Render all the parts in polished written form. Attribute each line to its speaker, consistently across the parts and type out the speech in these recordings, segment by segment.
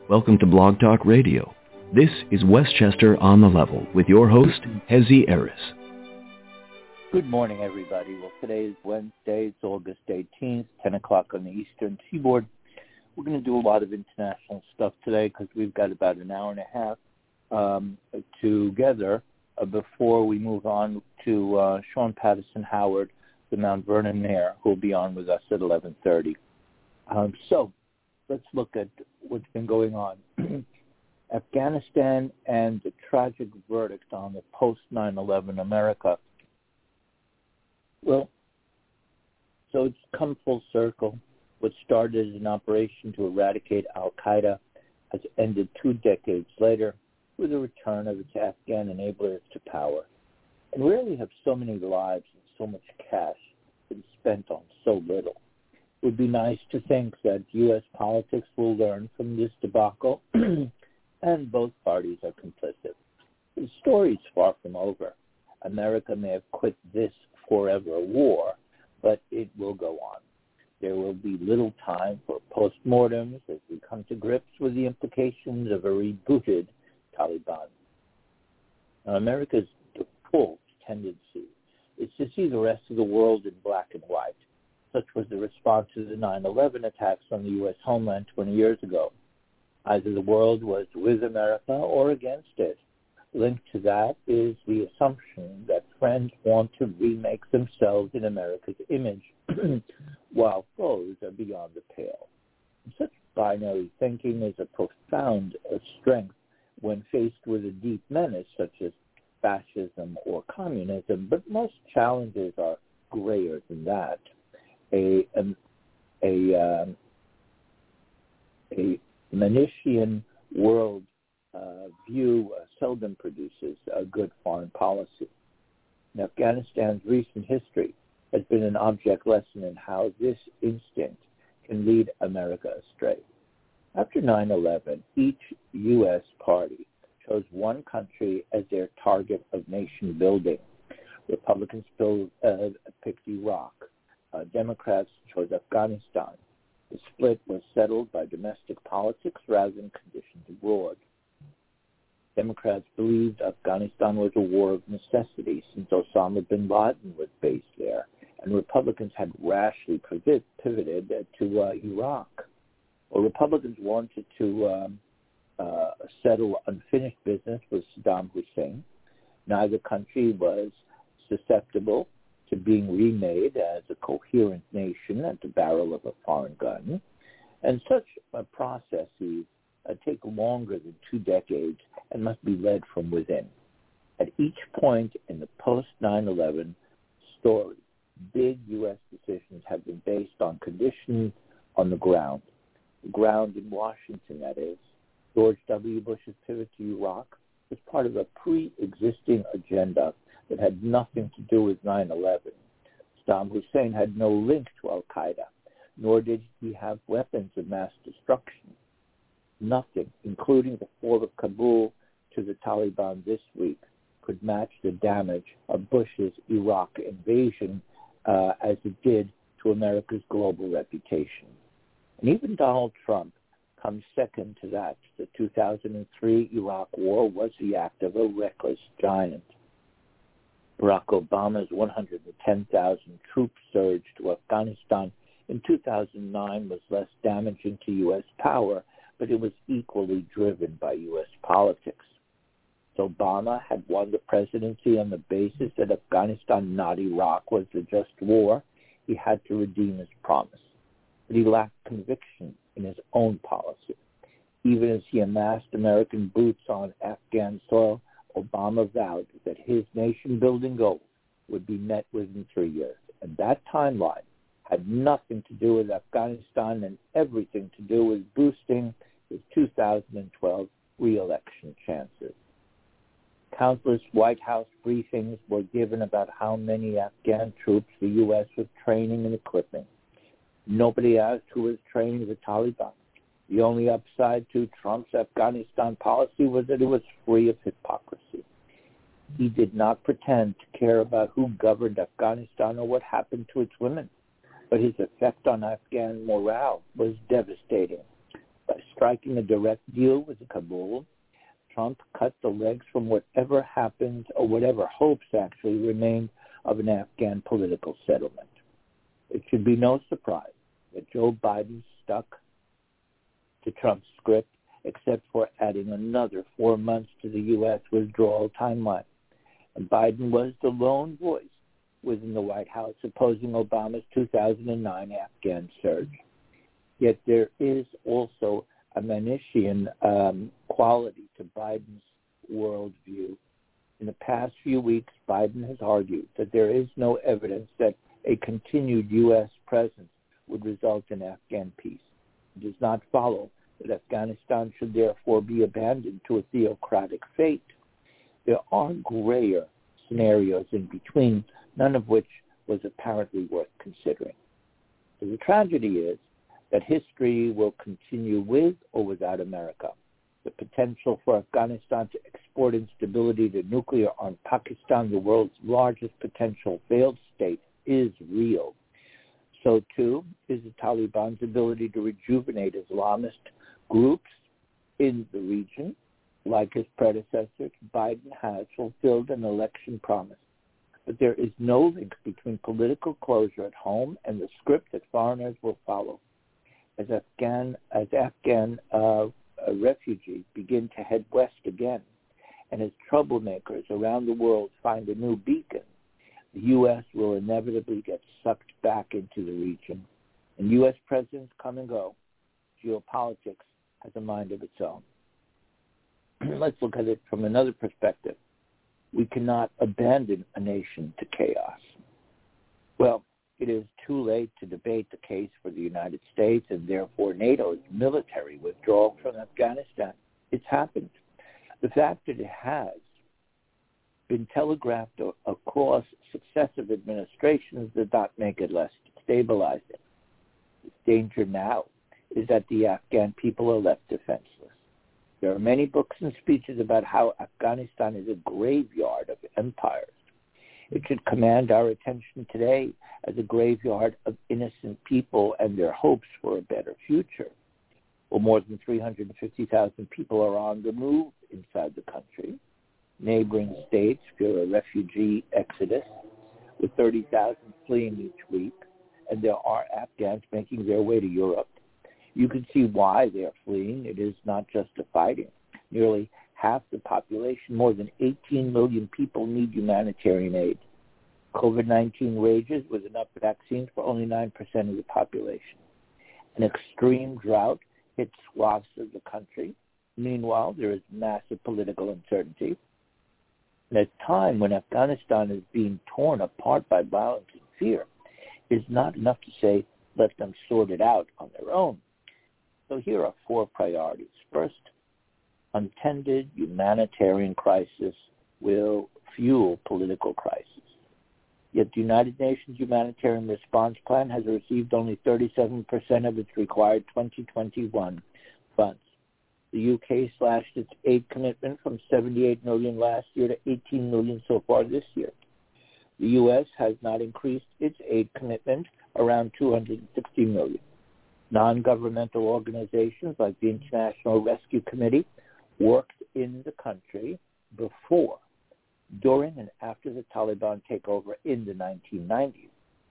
Speaker 1: Welcome to Blog Talk Radio. This is Westchester on the Level with your host, Hezi Eris.
Speaker 2: Good morning, everybody. Well, today is Wednesday. It's August 18th, 10 o'clock on the Eastern Seaboard. We're going to do a lot of international stuff today because we've got about an hour and a half together before we move on to Sean Patterson Howard, the Mount Vernon mayor, who will be on with us at 11:30. So let's look at what's been going on. Afghanistan and the tragic verdict on the post-9/11 America. Well, so it's come full circle. What started as an operation to eradicate al-Qaeda has ended 2 decades later with the return of its Afghan enablers to power. And rarely have so many lives and so much cash been spent on so little. It would be nice to think that U.S. politics will learn from this debacle, and both parties are complicit. The story is far from over. America may have quit this forever war, but it will go on. There will be little time for postmortems as we come to grips with the implications of a rebooted Taliban. Now, America's default tendency is to see the rest of the world in black and white. Such was the response to the 9/11 attacks on the U.S. homeland 20 years ago. Either the world was with America or against it. Linked to that is the assumption that friends want to remake themselves in America's image, while foes are beyond the pale. Such binary thinking is a profound strength when faced with a deep menace such as fascism or communism, but most challenges are grayer than that. A Manichean world view seldom produces a good foreign policy. And Afghanistan's recent history has been an object lesson in how this instinct can lead America astray. After 9/11, each U.S. party chose one country as their target of nation building. Republicans picked Iraq. Democrats chose Afghanistan. The split was settled by domestic politics rather than conditions abroad. Democrats believed Afghanistan was a war of necessity since Osama bin Laden was based there, and Republicans had rashly pivoted to Iraq. Well, Republicans wanted to settle unfinished business with Saddam Hussein. Neither country was susceptible to being remade as a coherent nation at the barrel of a foreign gun. And such processes take longer than 2 decades and must be led from within. At each point in the post-9/11 story, big U.S. decisions have been based on conditions on the ground in Washington, that is. George W. Bush's pivot to Iraq was part of a pre-existing agenda that had nothing to do with 9/11. Saddam Hussein had no link to al-Qaeda, nor did he have weapons of mass destruction. Nothing, including the fall of Kabul to the Taliban this week, could match the damage of Bush's Iraq invasion as it did to America's global reputation. And even Donald Trump comes second to that. The 2003 Iraq war was the act of a reckless giant. Barack Obama's 110,000 troop surge to Afghanistan in 2009 was less damaging to U.S. power, but it was equally driven by U.S. politics. So Obama had won the presidency on the basis that Afghanistan, not Iraq, was the just war. He had to redeem his promise. But he lacked conviction in his own policy. Even as he amassed American boots on Afghan soil, Obama vowed that his nation-building goals would be met within 3 years. And that timeline had nothing to do with Afghanistan and everything to do with boosting his 2012 re-election chances. Countless White House briefings were given about how many Afghan troops the U.S. was training and equipping. Nobody asked who was training the Taliban. The only upside to Trump's Afghanistan policy was that it was free of hypocrisy. He did not pretend to care about who governed Afghanistan or what happened to its women, but his effect on Afghan morale was devastating. By striking a direct deal with Kabul, Trump cut the legs from whatever happened or whatever hopes actually remained of an Afghan political settlement. It should be no surprise that Joe Biden stuck to Trump's script, except for adding another 4 months to the U.S. withdrawal timeline. And Biden was the lone voice within the White House opposing Obama's 2009 Afghan surge. Yet there is also a Manichean quality to Biden's worldview. In the past few weeks, Biden has argued that there is no evidence that a continued U.S. presence would result in Afghan peace. It does not follow that Afghanistan should therefore be abandoned to a theocratic fate. There are grayer scenarios in between, none of which was apparently worth considering. So the tragedy is that history will continue with or without America. The potential for Afghanistan to export instability to nuclear-armed Pakistan, the world's largest potential failed state, is real. So, too, is the Taliban's ability to rejuvenate Islamist groups in the region. Like his predecessor, Biden has fulfilled an election promise. But there is no link between political closure at home and the script that foreigners will follow. As Afghan refugees begin to head west again, and as troublemakers around the world find a new beacon, the U.S. will inevitably get sucked back into the region. And U.S. presidents come and go. Geopolitics has a mind of its own. Let's look at it from another perspective. We cannot abandon a nation to chaos. Well, it is too late to debate the case for the United States and therefore NATO's military withdrawal from Afghanistan. It's happened. The fact that it has been telegraphed across successive administrations does not make it less stabilizing. The danger now is that the Afghan people are left defenseless. There are many books and speeches about how Afghanistan is a graveyard of empires. It should command our attention today as a graveyard of innocent people and their hopes for a better future. Well, more than 350,000 people are on the move inside the country. Neighboring states fear a refugee exodus, with 30,000 fleeing each week, and there are Afghans making their way to Europe. You can see why they are fleeing. It is not just the fighting. Nearly half the population, more than 18 million people, need humanitarian aid. COVID-19 rages with enough vaccines for only 9% of the population. An extreme drought hits swaths of the country. Meanwhile, there is massive political uncertainty. And at a time when Afghanistan is being torn apart by violence and fear, it is not enough to say, let them sort it out on their own. So here are 4 priorities. First, untended humanitarian crisis will fuel political crisis. Yet the United Nations Humanitarian Response Plan has received only 37% of its required 2021 funds. The UK slashed its aid commitment from $78 million last year to $18 million so far this year. The U.S. has not increased its aid commitment, around $260 million. Non-governmental organizations like the International Rescue Committee worked in the country before, during, and after the Taliban takeover in the 1990s.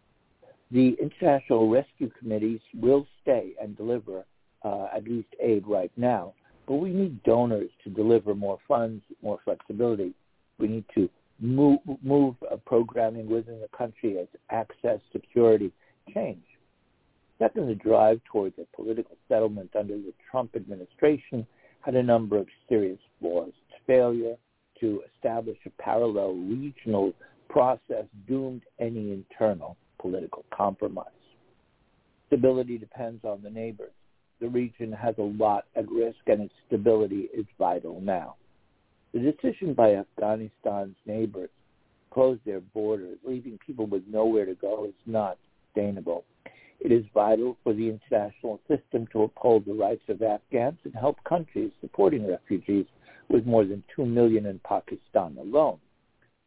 Speaker 2: The International Rescue Committees will stay and deliver at least aid right now, but we need donors to deliver more funds, more flexibility. We need to move programming within the country as access, security change. Second, the drive towards a political settlement under the Trump administration had a number of serious flaws. Its failure to establish a parallel regional process doomed any internal political compromise. Stability depends on the neighbors. The region has a lot at risk, and its stability is vital now. The decision by Afghanistan's neighbors to close their borders, leaving people with nowhere to go, is not sustainable. It is vital for the international system to uphold the rights of Afghans and help countries supporting refugees, with more than 2 million in Pakistan alone.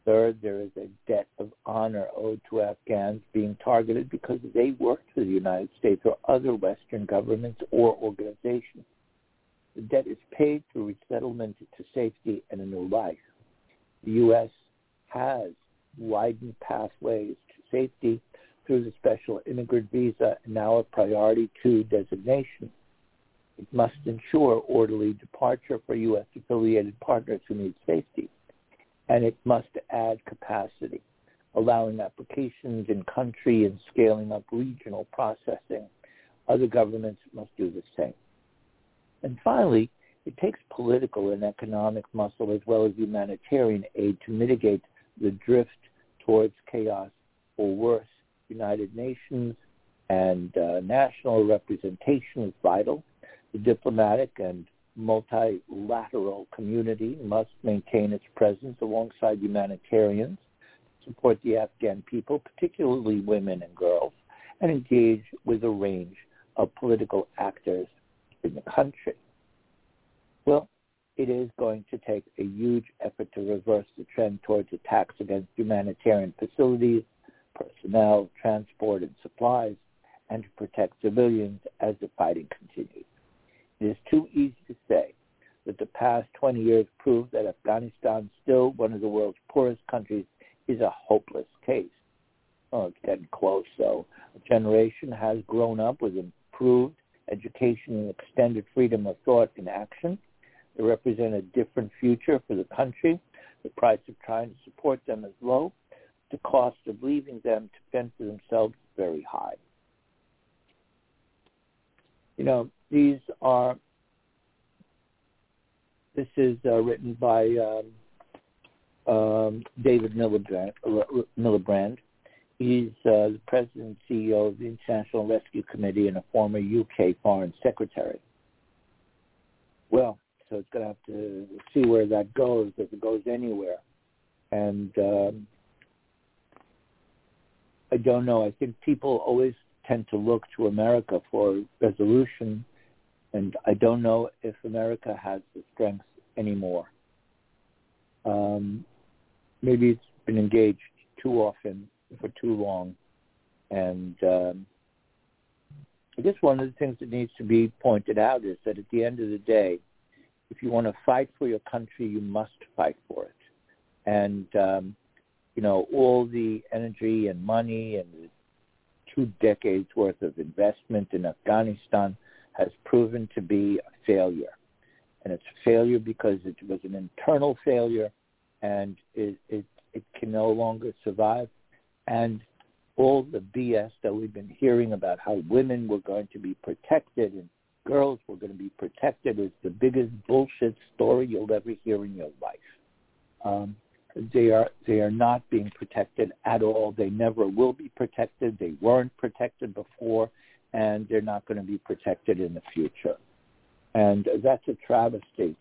Speaker 2: Third, there is a debt of honor owed to Afghans being targeted because they worked for the United States or other Western governments or organizations. The debt is paid through resettlement to safety and a new life. The U.S. has widened pathways to safety through the special immigrant visa and now a priority 2 designation. It must ensure orderly departure for U.S.-affiliated partners who need safety, and it must add capacity, allowing applications in country and scaling up regional processing. Other governments must do the same. And finally, it takes political and economic muscle as well as humanitarian aid to mitigate the drift towards chaos, or worse. United Nations and national representation is vital. The diplomatic and multilateral community must maintain its presence alongside humanitarians, support the Afghan people, particularly women and girls, and engage with a range of political actors in the country. Well, it is going to take a huge effort to reverse the trend towards attacks against humanitarian facilities, personnel, transport, and supplies, and to protect civilians as the fighting continues. It is too easy to say that the past 20 years prove that Afghanistan, still one of the world's poorest countries, is a hopeless case. Oh, it's getting close, though. A generation has grown up with improved education and extended freedom of thought and action. They represent a different future for the country. The price of trying to support them is low. The cost of leaving them to fend for themselves is very high. You know, this is written by David Miliband. He's the president and CEO of the International Rescue Committee and a former UK Foreign Secretary. Well, so it's going to have to see where that goes, if it goes anywhere. And I don't know. I think people always tend to look to America for resolution, and I don't know if America has the strength anymore. Maybe it's been engaged too often for too long. And I guess one of the things that needs to be pointed out is that at the end of the day, if you want to fight for your country, you must fight for it. And, all the energy and money and the 2 decades worth of investment in Afghanistan has proven to be a failure. And it's a failure because it was an internal failure, and it can no longer survive. And all the BS that we've been hearing about how women were going to be protected and girls were going to be protected is the biggest bullshit story you'll ever hear in your life. They are not being protected at all. They never will be protected. They weren't protected before, and they're not going to be protected in the future. And that's a travesty.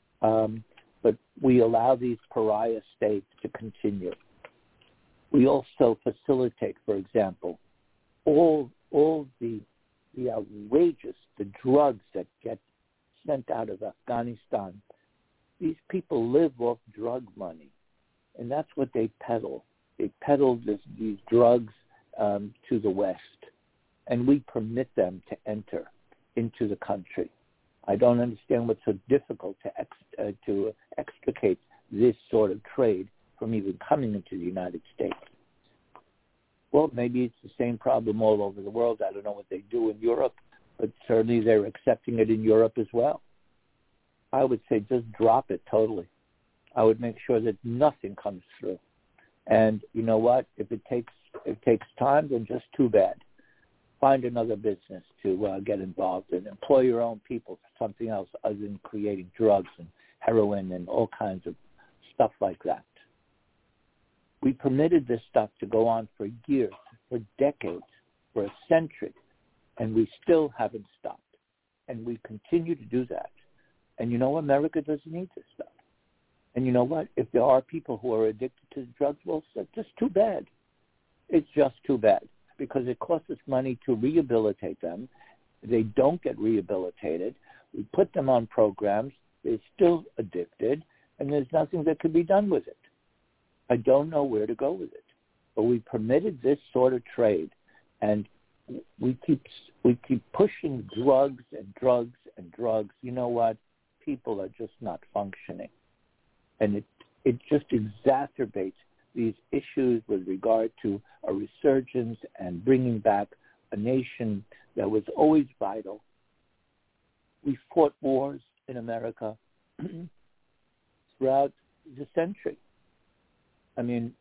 Speaker 2: But we allow these pariah states to continue. We also facilitate, for example, all the outrageous, the drugs that get sent out of Afghanistan. These people live off drug money, and that's what they peddle. They peddle these drugs to the West, and we permit them to enter into the country. I don't understand what's so difficult to extricate this sort of trade from even coming into the United States. Well, maybe it's the same problem all over the world. I don't know what they do in Europe, but certainly they're accepting it in Europe as well. I would say just drop it totally. I would make sure that nothing comes through. And you know what? If it takes time, then just too bad. Find another business to get involved in. Employ your own people for something else other than creating drugs and heroin and all kinds of stuff like that. We permitted this stuff to go on for years, for decades, for a century, and we still haven't stopped. And we continue to do that. And you know, America doesn't need this stuff. And you know what? If there are people who are addicted to drugs, well, it's just too bad. It's just too bad because it costs us money to rehabilitate them. They don't get rehabilitated. We put them on programs. They're still addicted, and there's nothing that can be done with it. I don't know where to go with it. But we permitted this sort of trade, and we keep pushing drugs and drugs and drugs. You know what? People are just not functioning. And it just exacerbates these issues with regard to a resurgence and bringing back a nation that was always vital. We fought wars in America throughout the century. I mean,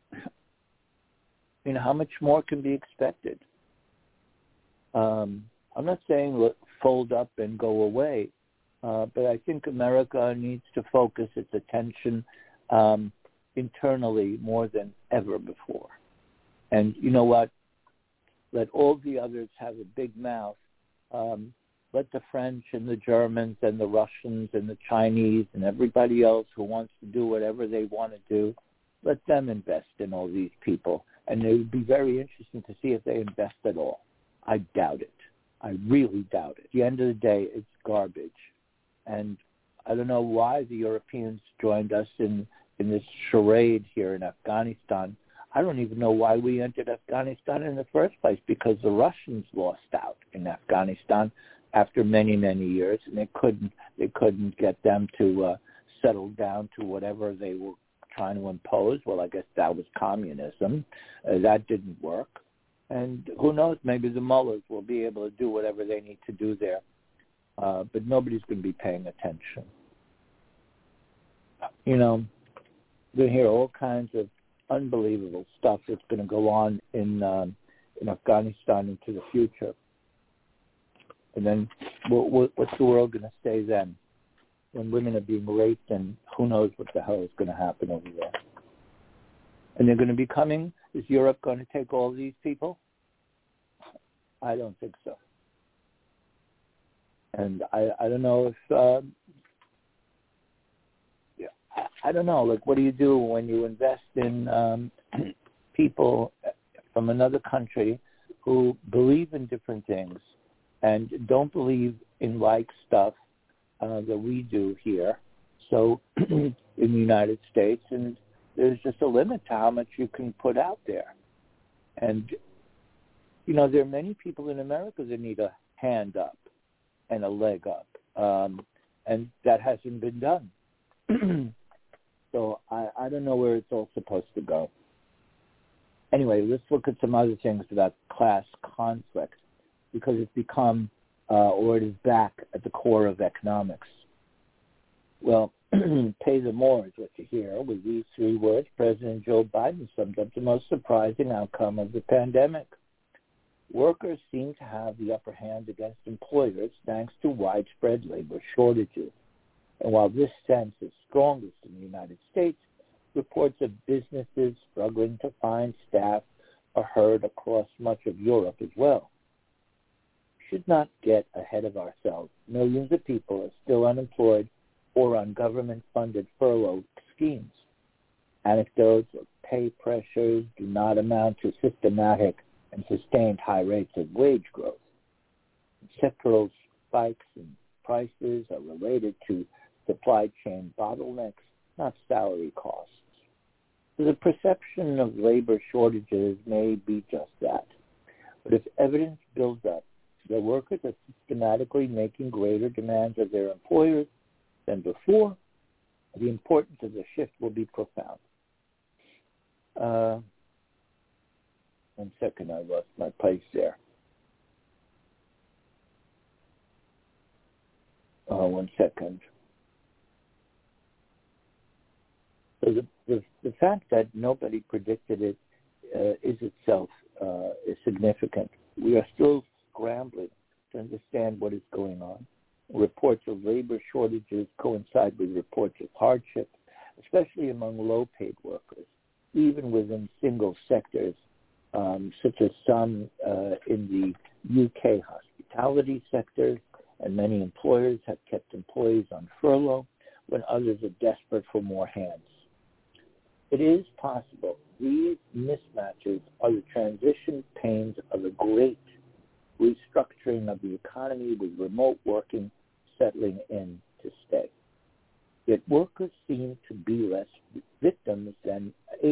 Speaker 2: how much more can be expected? I'm not saying fold up and go away, but I think America needs to focus its attention internally more than ever before. And you know what? Let all the others have a big mouth. Let the French and the Germans and the Russians and the Chinese and everybody else who wants to do whatever they want to do, let them invest in all these people. And it would be very interesting to see if they invest at all. I doubt it. I really doubt it. At the end of the day, it's garbage. And I don't know why the Europeans joined us in this charade here in Afghanistan. I don't even know why we entered Afghanistan in the first place, because the Russians lost out in Afghanistan after many, many years, and they couldn't get them to settle down to whatever they were trying to impose. Well, I guess that was communism. That didn't work. And who knows, maybe the mullahs will be able to do whatever they need to do there. But nobody's going to be paying attention. You're going to hear all kinds of unbelievable stuff that's going to go on in Afghanistan into the future. And then what's the world going to say then, when women are being raped, and who knows what the hell is going to happen over there? And they're going to be coming. Is Europe going to take all these people? I don't think so. And I don't know if, I don't know, like, what do you do when you invest in people from another country who believe in different things and don't believe in like stuff that we do here, so in the United States, and there's just a limit to how much you can put out there. And, there are many people in America that need a hand up and a leg up, and that hasn't been done. So I don't know where it's all supposed to go. Anyway, let's look at some other things about class conflict, because it's become, or it is back at the core of economics. Well, pay the more is what you hear. With these three words, President Joe Biden summed up the most surprising outcome of the pandemic. Workers seem to have the upper hand against employers thanks to widespread labor shortages. And while this sense is strongest in the United States, reports of businesses struggling to find staff are heard across much of Europe as well. We should not get ahead of ourselves. Millions of people are still unemployed or on government-funded furlough schemes. Anecdotes of pay pressures do not amount to systematic and sustained high rates of wage growth. Sectoral spikes in prices are related to supply chain bottlenecks, not salary costs. So the perception of labor shortages may be just that. But if evidence builds up that workers are systematically making greater demands of their employers than before, the importance of the shift will be profound. 1 second, I lost my place there. 1 second. So the fact that nobody predicted it is itself is significant. We are still scrambling to understand what is going on. Reports of labor shortages coincide with reports of hardship, especially among low-paid workers, even within single sectors, such as some in the UK hospitality sector, and many employers have kept employees on furlough when others are desperate for more hands. It is possible these mismatches are the transition pains of a great restructuring of the economy, with remote working settling in to stay. Yet workers seem to be less victims than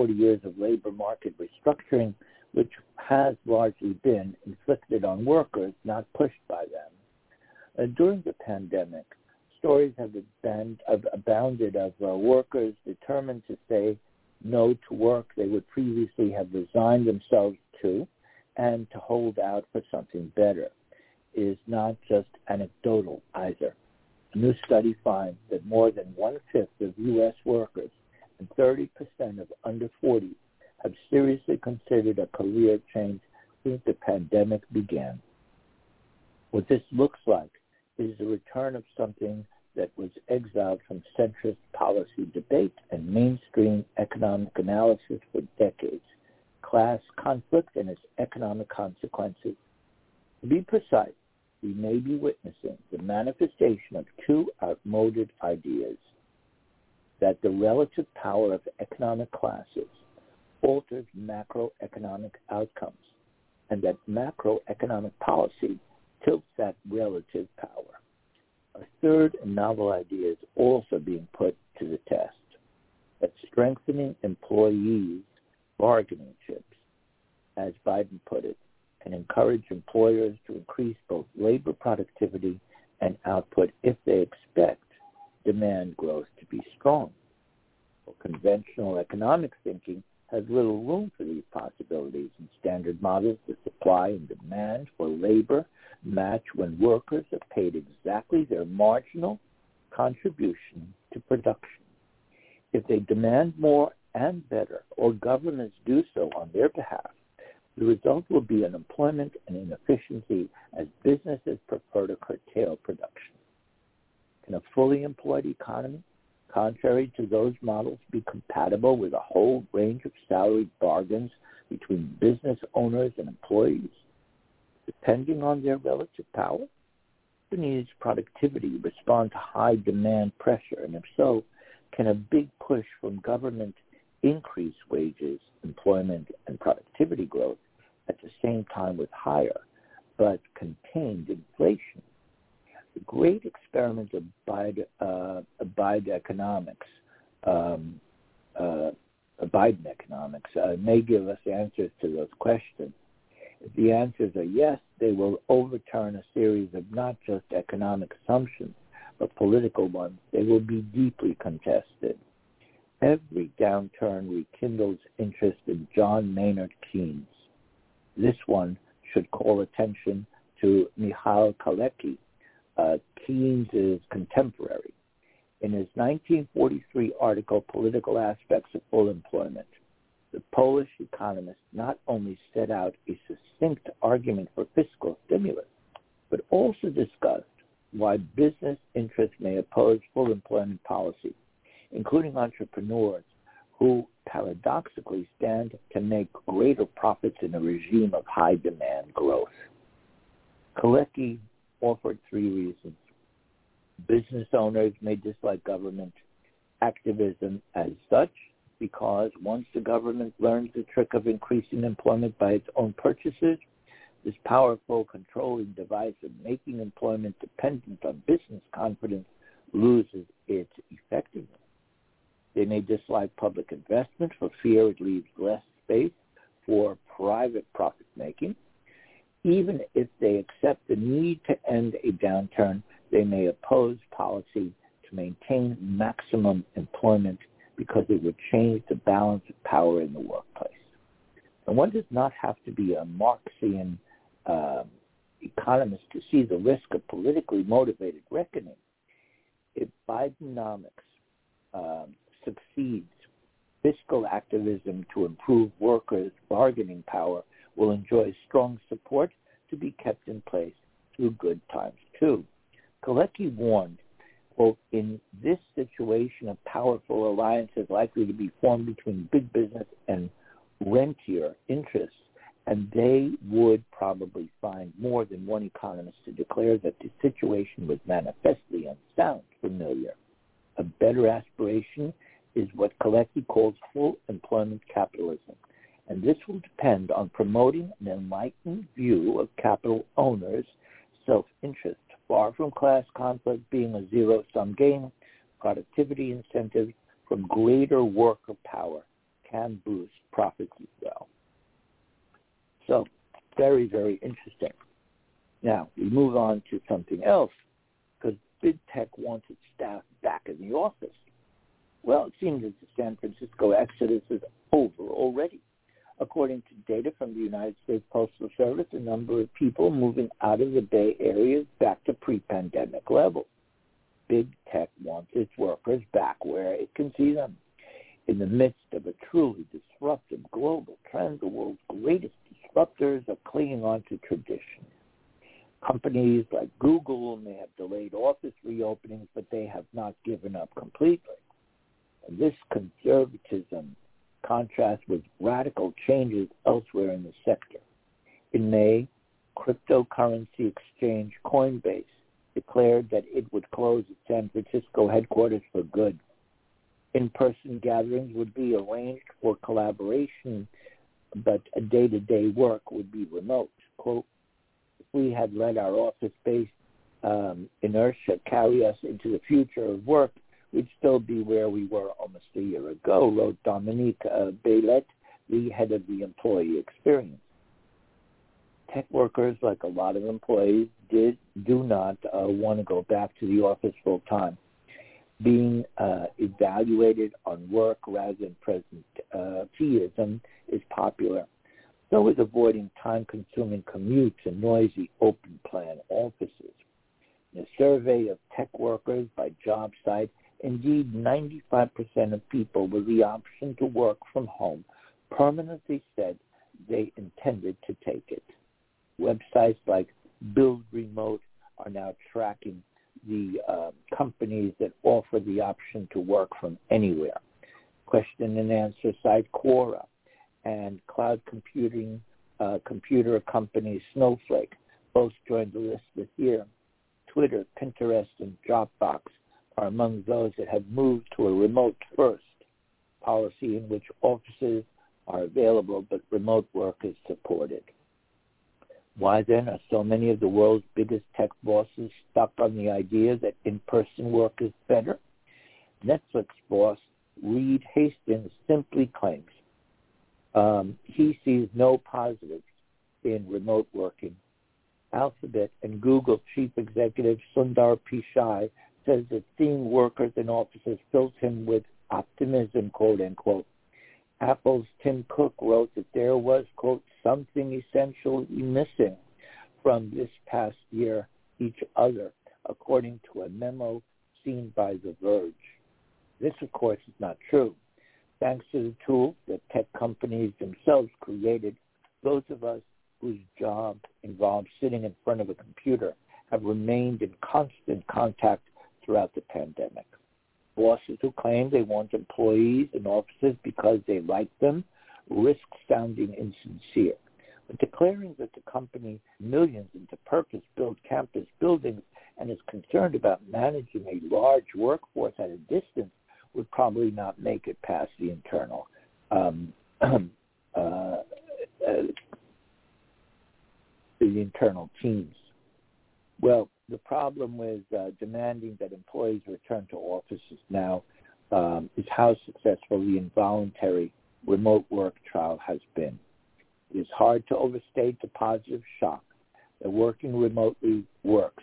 Speaker 2: 40 years of labor market restructuring, which has largely been inflicted on workers, not pushed by them. During the pandemic, stories have abounded of workers determined to say no to work they would previously have resigned themselves to and to hold out for something better. It is not just anecdotal either. A new study finds that more than 1/5 of U.S. workers and 30% of under 40 have seriously considered a career change since the pandemic began. What this looks like is the return of something that was exiled from centrist policy debate and mainstream economic analysis for decades: class conflict and its economic consequences. To be precise, we may be witnessing the manifestation of two outmoded ideas: that the relative power of economic classes alters macroeconomic outcomes, and that macroeconomic policy tilts that relative power. A third and novel idea is also being put to the test: that strengthening employees' bargaining chips, as Biden put it, can encourage employers to increase both labor productivity and output if they expect demand growth to be strong. Well, conventional economic thinking has little room for these possibilities. In standard models, the supply and demand for labor match when workers are paid exactly their marginal contribution to production. If they demand more and better, or governments do so on their behalf, the result will be unemployment and inefficiency as businesses prefer to curtail production. Can a fully employed economy, contrary to those models, be compatible with a whole range of salary bargains between business owners and employees, depending on their relative power? Who needs productivity to respond to high demand pressure? And if so, can a big push from government increase wages, employment, and productivity growth at the same time with higher but contained inflation? The great experiment of Biden economics may give us answers to those questions. If the answers are yes, they will overturn a series of not just economic assumptions, but political ones. They will be deeply contested. Every downturn rekindles interest in John Maynard Keynes. This one should call attention to Michał Kalecki, Keynes' contemporary. In his 1943 article, Political Aspects of Full Employment, the Polish economist not only set out a succinct argument for fiscal stimulus, but also discussed why business interests may oppose full employment policy, including entrepreneurs who paradoxically stand to make greater profits in a regime of high demand growth. Kalecki offered three reasons. Business owners may dislike government activism as such because once the government learns the trick of increasing employment by its own purchases, this powerful controlling device of making employment dependent on business confidence loses its effectiveness. They may dislike public investment for fear it leaves less space for private profit-making. Even if they accept the need to end a downturn, they may oppose policy to maintain maximum employment because it would change the balance of power in the workplace. And one does not have to be a Marxian economist to see the risk of politically motivated reckoning. If Bidenomics succeeds, fiscal activism to improve workers' bargaining power will enjoy strong support to be kept in place through good times too. Kalecki warned, quote, in this situation of powerful alliances likely to be formed between big business and rentier interests, and they would probably find more than one economist to declare that the situation was manifestly unsound familiar. A better aspiration is what Kalecki calls full employment capitalism, and this will depend on promoting an enlightened view of capital owners' self-interest, far from class conflict being a zero-sum game. Productivity incentives from greater worker power can boost profits as well. So very, very interesting. Now, we move on to something else, because big tech wants its staff back in the office. Well, it seems that the San Francisco exodus is over already. According to data from the United States Postal Service, the number of people moving out of the Bay Area is back to pre-pandemic levels. Big tech wants its workers back where it can see them. In the midst of a truly disruptive global trend, the world's greatest disruptors are clinging on to tradition. Companies like Google may have delayed office reopenings, but they have not given up completely. And this conservatism contrasts with radical changes elsewhere in the sector. In May, cryptocurrency exchange Coinbase declared that it would close its San Francisco headquarters for good. In-person gatherings would be arranged for collaboration, but day-to-day work would be remote. Quote, if we had let our office-based inertia carry us into the future of work, we'd still be where we were almost a year ago, wrote Dominique Baylet, the head of the employee experience. Tech workers, like a lot of employees, do not want to go back to the office full time. Being evaluated on work rather than presenteeism is popular. So is avoiding time-consuming commutes and noisy open-plan offices. In a survey of tech workers by job site, indeed 95% of people with the option to work from home permanently said they intended to take it. Websites like Build Remote are now tracking the companies that offer the option to work from anywhere. Question and answer site Quora and cloud computer company Snowflake both joined the list this year. Twitter, Pinterest, and Dropbox are among those that have moved to a remote-first policy in which offices are available but remote work is supported. Why then are so many of the world's biggest tech bosses stuck on the idea that in-person work is better? Netflix boss Reed Hastings simply claims he sees no positives in remote working. Alphabet and Google chief executive Sundar Pichai says that seeing workers in offices fills him with optimism, quote unquote. Apple's Tim Cook wrote that there was, quote, something essentially missing from this past year each other, according to a memo seen by The Verge. This, of course, is not true. Thanks to the tools that tech companies themselves created, those of us whose job involves sitting in front of a computer have remained in constant contact throughout the pandemic. Bosses who claim they want employees in offices because they like them risk sounding insincere. But declaring that the company millions into purpose-built campus buildings and is concerned about managing a large workforce at a distance would probably not make it past the internal teams. Well, the problem with demanding that employees return to offices now is how successful the involuntary remote work trial has been. It is hard to overstate the positive shock that working remotely works.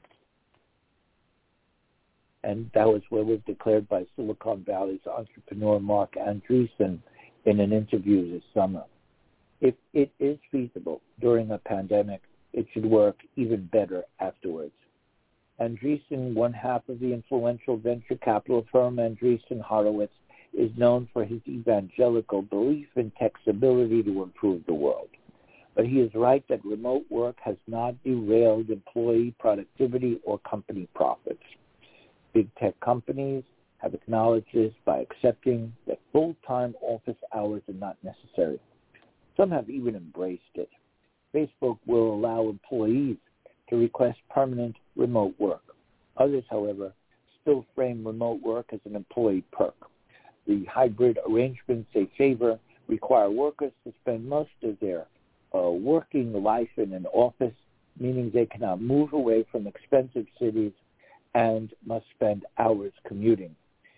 Speaker 2: And that was what was declared by Silicon Valley's entrepreneur Mark Andreessen in an interview this summer. If it is feasible during a pandemic, it should work even better afterwards. Andreessen, one half of the influential venture capital firm Andreessen Horowitz, is known for his evangelical belief in tech's ability to improve the world. But he is right that remote work has not derailed employee productivity or company profits. Big tech companies have acknowledged this by accepting that full-time office hours are not necessary. Some have even embraced it. Facebook will allow employees to request permanent remote work. Others, however, still frame remote work as an employee perk. The hybrid arrangements they favor require workers to spend most of their working life in an office, meaning they cannot move away from expensive cities and must spend hours commuting.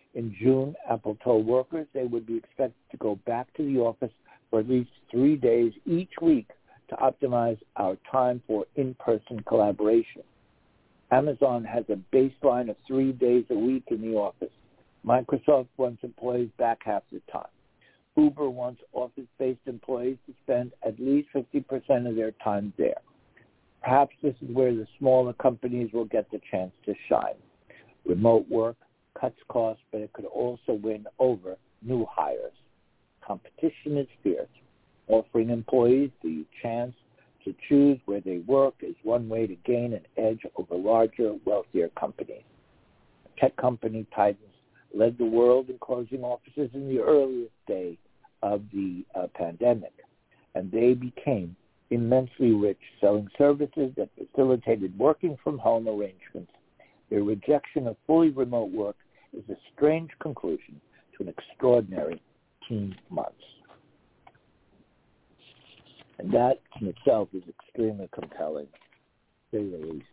Speaker 2: In June, Apple told workers they would be expected to go back to the office for at least 3 days each week to optimize our time for in-person collaboration. Amazon has a baseline of 3 days a week in the office. Microsoft wants employees back half the time. Uber wants office-based employees to spend at least 50% of their time there. Perhaps this is where the smaller companies will get the chance to shine. Remote work cuts costs, but it could also win over new hires. Competition is fierce. Offering employees the chance to choose where they work is one way to gain an edge over larger, wealthier companies. Tech company Titans led the world in closing offices in the earliest day of the pandemic, and they became immensely rich selling services that facilitated working from home arrangements. Their rejection of fully remote work is a strange conclusion to an extraordinary 18 months. And that in itself is extremely compelling, to say the least.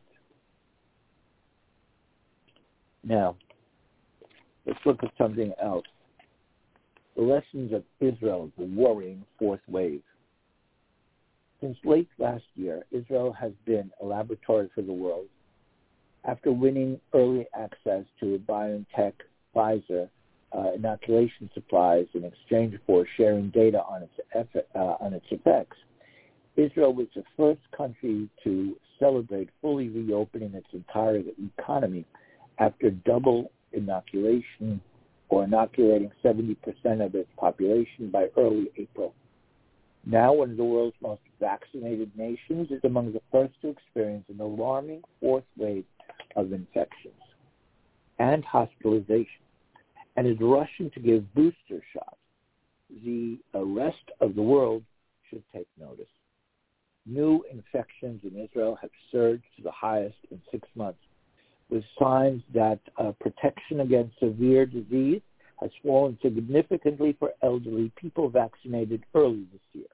Speaker 2: Now, let's look at something else. The lessons of Israel's worrying fourth wave. Since late last year, Israel has been a laboratory for the world. After winning early access to BioNTech Pfizer inoculation supplies in exchange for sharing data on its effects, Israel was the first country to celebrate fully reopening its entire economy after double inoculation, or inoculating 70% of its population by early April. Now, one of the world's most vaccinated nations is among the first to experience an alarming fourth wave of infections and hospitalization, and is rushing to give booster shots. The rest of the world should take notice. New infections in Israel have surged to the highest in 6 months, with signs that protection against severe disease has fallen significantly for elderly people vaccinated early this year.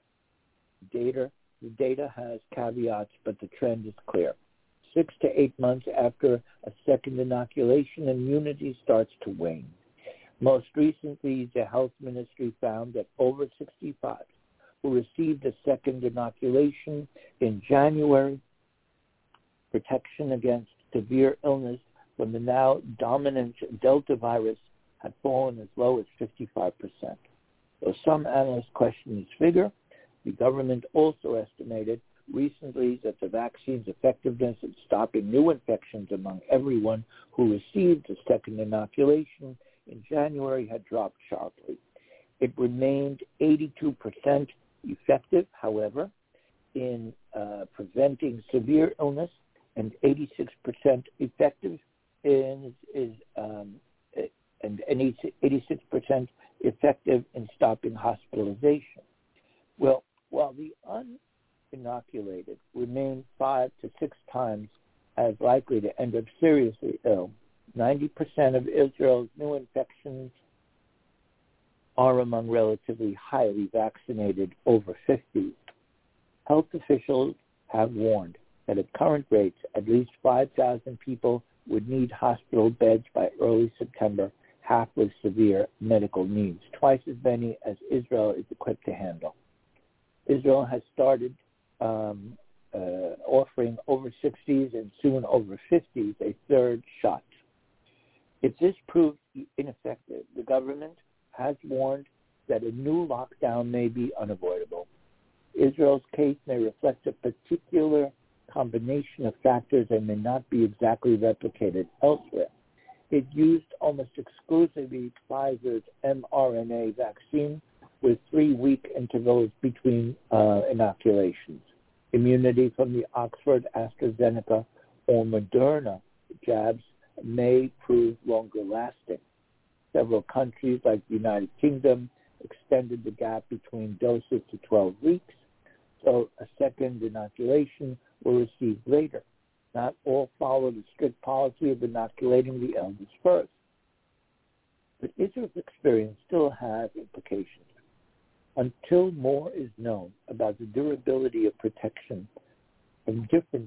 Speaker 2: The data has caveats, but the trend is clear. 6 to 8 months after a second inoculation, immunity starts to wane. Most recently, the health ministry found that over 65 who received a second inoculation in January, protection against severe illness from the now dominant Delta virus had fallen as low as 55%. Though some analysts question this figure, the government also estimated recently that the vaccine's effectiveness in stopping new infections among everyone who received a second inoculation in January had dropped sharply. It remained 82% effective, however, in preventing severe illness, and 86% effective and 86% effective in stopping hospitalization. Well, while the uninoculated remain 5 to 6 times as likely to end up seriously ill, 90% of Israel's new infections are among relatively highly vaccinated over 50s. Health officials have warned that at current rates, at least 5,000 people would need hospital beds by early September, half with severe medical needs, twice as many as Israel is equipped to handle. Israel has started offering over 60s and soon over 50s a third shot. If this proves ineffective, the government has warned that a new lockdown may be unavoidable. Israel's case may reflect a particular combination of factors and may not be exactly replicated elsewhere. It used almost exclusively Pfizer's mRNA vaccine with 3-week intervals between inoculations. Immunity from the Oxford, AstraZeneca, or Moderna jabs may prove longer lasting. Several countries like the United Kingdom extended the gap between doses to 12 weeks, so a second inoculation were received later. Not all followed a strict policy of inoculating the eldest first. But Israel's experience still has implications. Until more is known about the durability of protection from different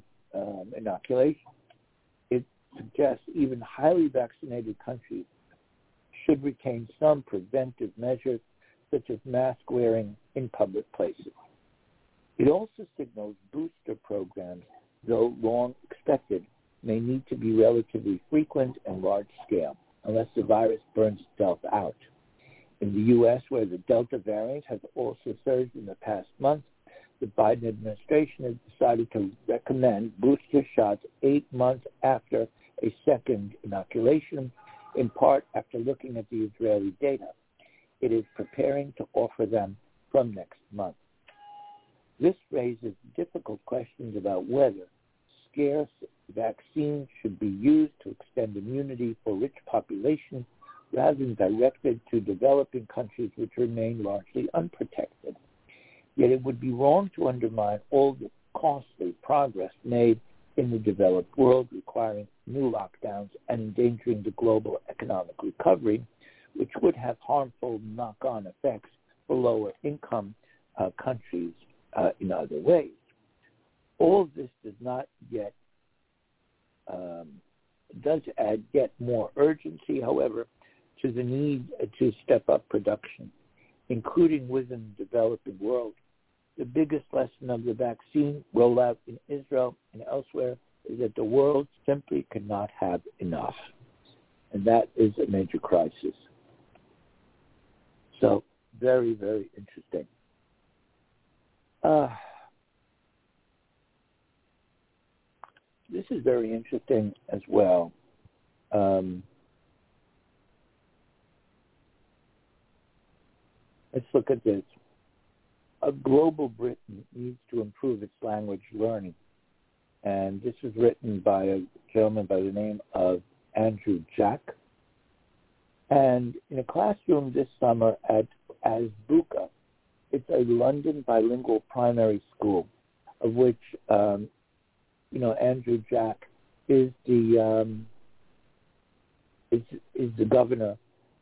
Speaker 2: inoculations, it suggests even highly vaccinated countries should retain some preventive measures, such as mask wearing in public places. It also signals booster programs, though long expected, may need to be relatively frequent and large-scale, unless the virus burns itself out. In the U.S., where the Delta variant has also surged in the past month, the Biden administration has decided to recommend booster shots 8 months after a second inoculation, in part after looking at the Israeli data. It is preparing to offer them from next month. This raises difficult questions about whether scarce vaccines should be used to extend immunity for rich populations rather than directed to developing countries which remain largely unprotected. Yet it would be wrong to undermine all the costly progress made in the developed world, requiring new lockdowns and endangering the global economic recovery, which would have harmful knock-on effects for lower-income countries in other ways. All of this does add yet more urgency, however, to the need to step up production, including within the developing world. The biggest lesson of the vaccine rollout in Israel and elsewhere is that the world simply cannot have enough. And that is a major crisis. So, very, very interesting. This is very interesting as well. Let's look at this. A global Britain needs to improve its language learning. And this is written by a gentleman by the name of Andrew Jack. And in a classroom this summer at Azbuka, it's a London bilingual primary school, of which, Andrew Jack is the governor.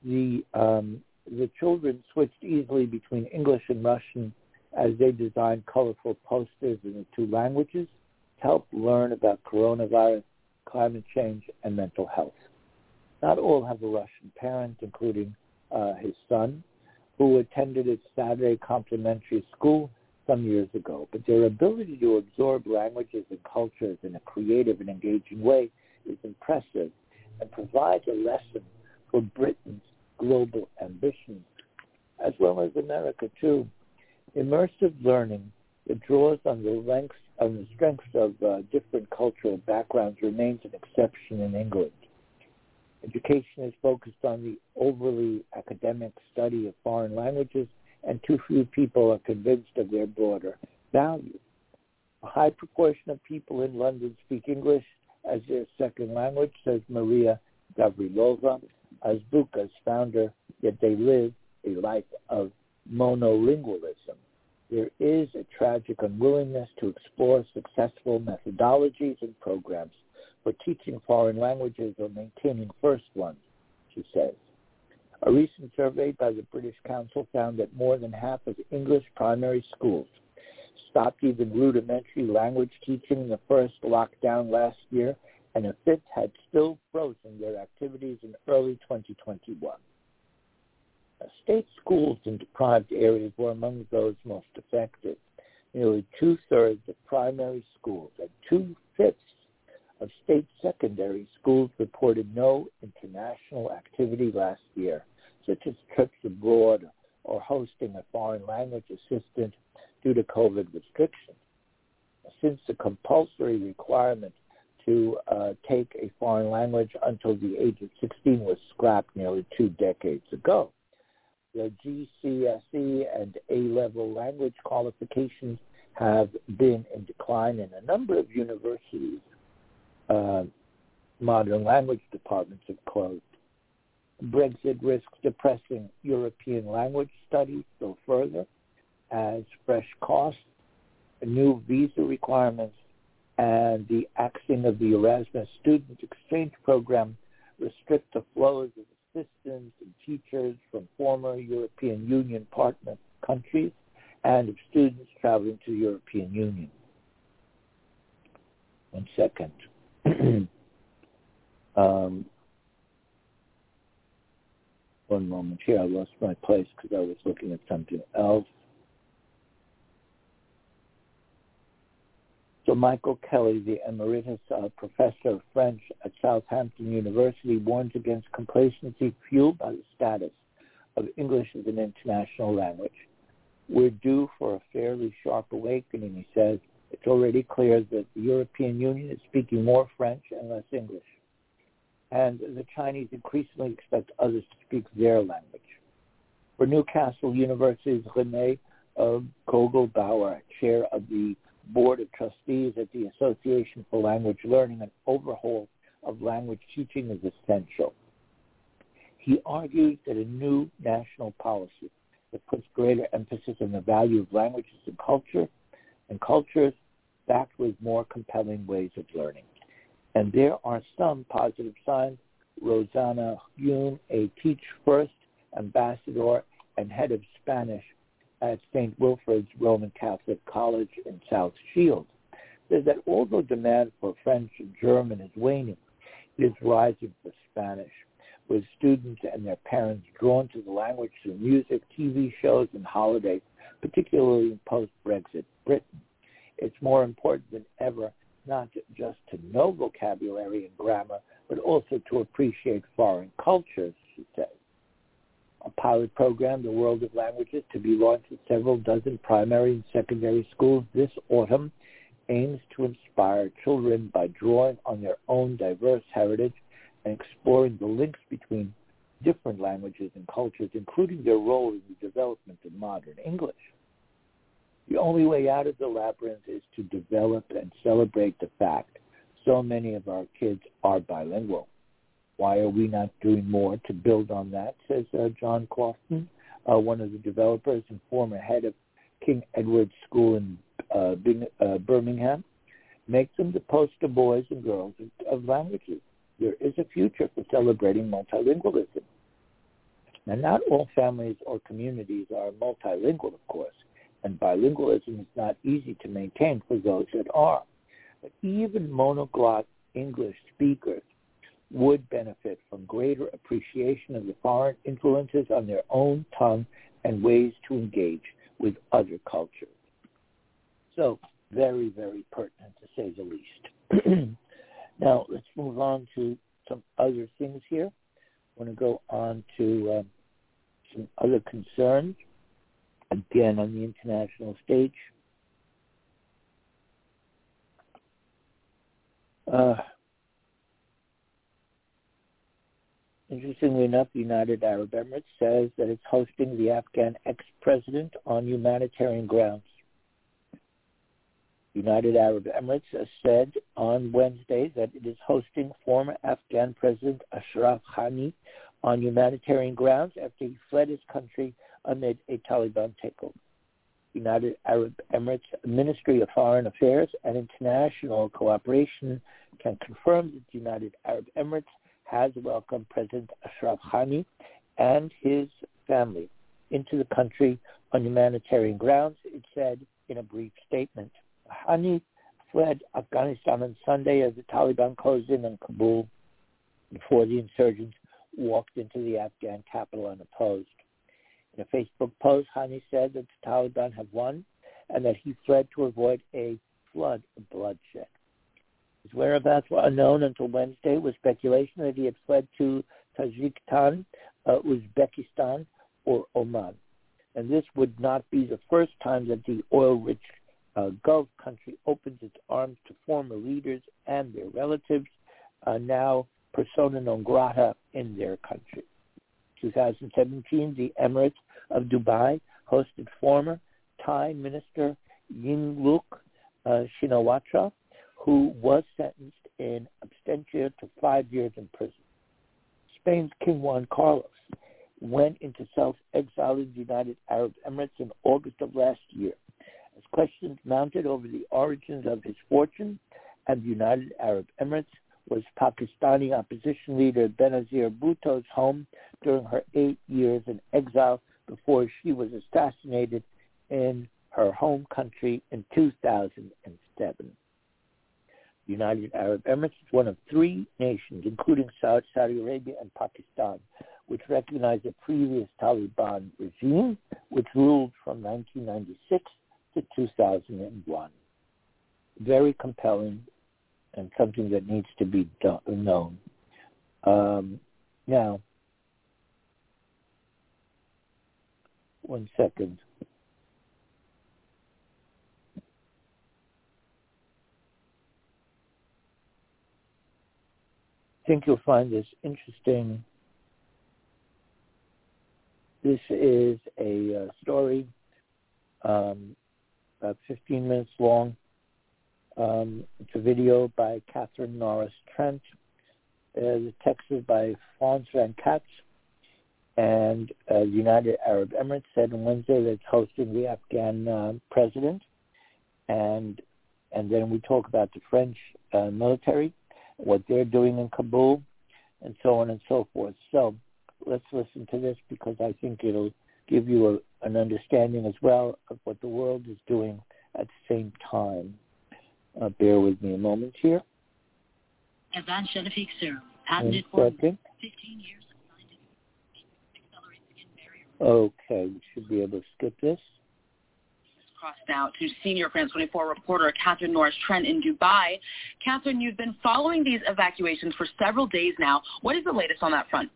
Speaker 2: The children switched easily between English and Russian as they designed colorful posters in the two languages to help learn about coronavirus, climate change, and mental health. Not all have a Russian parent, including his son, who attended its Saturday complimentary school some years ago. But their ability to absorb languages and cultures in a creative and engaging way is impressive and provides a lesson for Britain's global ambitions, as well as America too. Immersive learning that draws on the strengths of different cultural backgrounds remains an exception in England. Education is focused on the overly academic study of foreign languages, and too few people are convinced of their broader value. A high proportion of people in London speak English as their second language, says Maria Gavrilova, Azbuka's founder, yet they live a life of monolingualism. There is a tragic unwillingness to explore successful methodologies and programs for teaching foreign languages or maintaining first ones, she says. A recent survey by the British Council found that more than half of English primary schools stopped even rudimentary language teaching in the first lockdown last year, and a fifth had still frozen their activities in early 2021. State schools in deprived areas were among those most affected. Nearly 2/3 of primary schools and 2/5 of state secondary schools reported no international activity last year, such as trips abroad or hosting a foreign language assistant due to COVID restrictions. Since the compulsory requirement to take a foreign language until the age of 16 was scrapped nearly 2 decades ago. The GCSE and A-level language qualifications have been in decline in a number of universities. Modern language departments have closed. Brexit risks depressing European language studies still further as fresh costs, new visa requirements, and the axing of the Erasmus student exchange program restrict the flows of assistants and teachers from former European Union partner countries and of students traveling to the European Union. 1 second. One moment here. I lost my place because I was looking at something else. So Michael Kelly, the emeritus professor of French at Southampton University, warns against complacency fueled by the status of English as an international language. We're due for a fairly sharp awakening, he says. It's already clear that the European Union is speaking more French and less English. And the Chinese increasingly expect others to speak their language. For Newcastle University's René Kogelbauer, chair of the Board of Trustees at the Association for Language Learning, an overhaul of language teaching is essential. He argues that a new national policy that puts greater emphasis on the value of languages and cultures backed with more compelling ways of learning. And there are some positive signs. Rosanna Yoon, a Teach First ambassador and head of Spanish at St. Wilfrid's Roman Catholic College in South Shields, says that although demand for French and German is waning, it is rising for Spanish, with students and their parents drawn to the language through music, TV shows, and holidays, particularly in post-Brexit Britain. It's more important than ever not just to know vocabulary and grammar, but also to appreciate foreign cultures, she says. A pilot program, The World of Languages, to be launched at several dozen primary and secondary schools this autumn, aims to inspire children by drawing on their own diverse heritage and exploring the links between different languages and cultures, including their role in the development of modern English. The only way out of the labyrinth is to develop and celebrate the fact so many of our kids are bilingual. Why are we not doing more to build on that, says John Clofton, one of the developers and former head of King Edward's School in Birmingham. Make them the poster boys and girls of languages. There is a future for celebrating multilingualism. Now, not all families or communities are multilingual, of course, and bilingualism is not easy to maintain for those that are. But even monoglot English speakers would benefit from greater appreciation of the foreign influences on their own tongue and ways to engage with other cultures. So, very, very pertinent, to say the least. Now, let's move on to some other things here. I want to go on to some other concerns, again, on the international stage. Interestingly enough, the United Arab Emirates says that it's hosting the Afghan ex-president on humanitarian grounds. United Arab Emirates has said on Wednesday that it is hosting former Afghan President Ashraf Ghani on humanitarian grounds after he fled his country amid a Taliban takeover. United Arab Emirates Ministry of Foreign Affairs and International Cooperation can confirm that the United Arab Emirates has welcomed President Ashraf Ghani and his family into the country on humanitarian grounds, it said in a brief statement. Ghani fled Afghanistan on Sunday as the Taliban closed in on Kabul before the insurgents walked into the Afghan capital unopposed. In a Facebook post, Ghani said that the Taliban have won and that he fled to avoid a flood of bloodshed. His whereabouts were unknown until Wednesday, with speculation that he had fled to Tajikistan, Uzbekistan, or Oman. And this would not be the first time that the oil-rich Gulf country opens its arms to former leaders and their relatives, now persona non grata in their country. 2017, the Emirates of Dubai hosted former Thai Minister Yingluck Shinawatra, who was sentenced in absentia to 5 years in prison. Spain's King Juan Carlos went into self-exile in the United Arab Emirates in August of last year, as questions mounted over the origins of his fortune, and the United Arab Emirates was Pakistani opposition leader Benazir Bhutto's home during her 8 years in exile before she was assassinated in her home country in 2007. The United Arab Emirates is one of 3 nations, including Saudi Arabia and Pakistan, which recognized a previous Taliban regime, which ruled from 1996 to 2001. Very compelling and something that needs to be known. Now, one second. I think you'll find this interesting. This is a story about 15 minutes long. It's a video by Catherine Norris Trent. The text is by Franz Van Katz. And the United Arab Emirates said on Wednesday that it's hosting the Afghan president. And then we talk about the French military, what they're doing in Kabul, and so on and so forth. So let's listen to this because I think it'll give you an understanding as well of what the world is doing at the same time. Bear with me a moment here.
Speaker 3: Advanced Genifique Serum, patented for 15 years.
Speaker 2: Okay, we should be able to skip this.
Speaker 3: Crossed now to senior France 24 reporter Catherine Norris Trent in Dubai. Catherine, you've been following these evacuations for several days now. What is the latest on that front?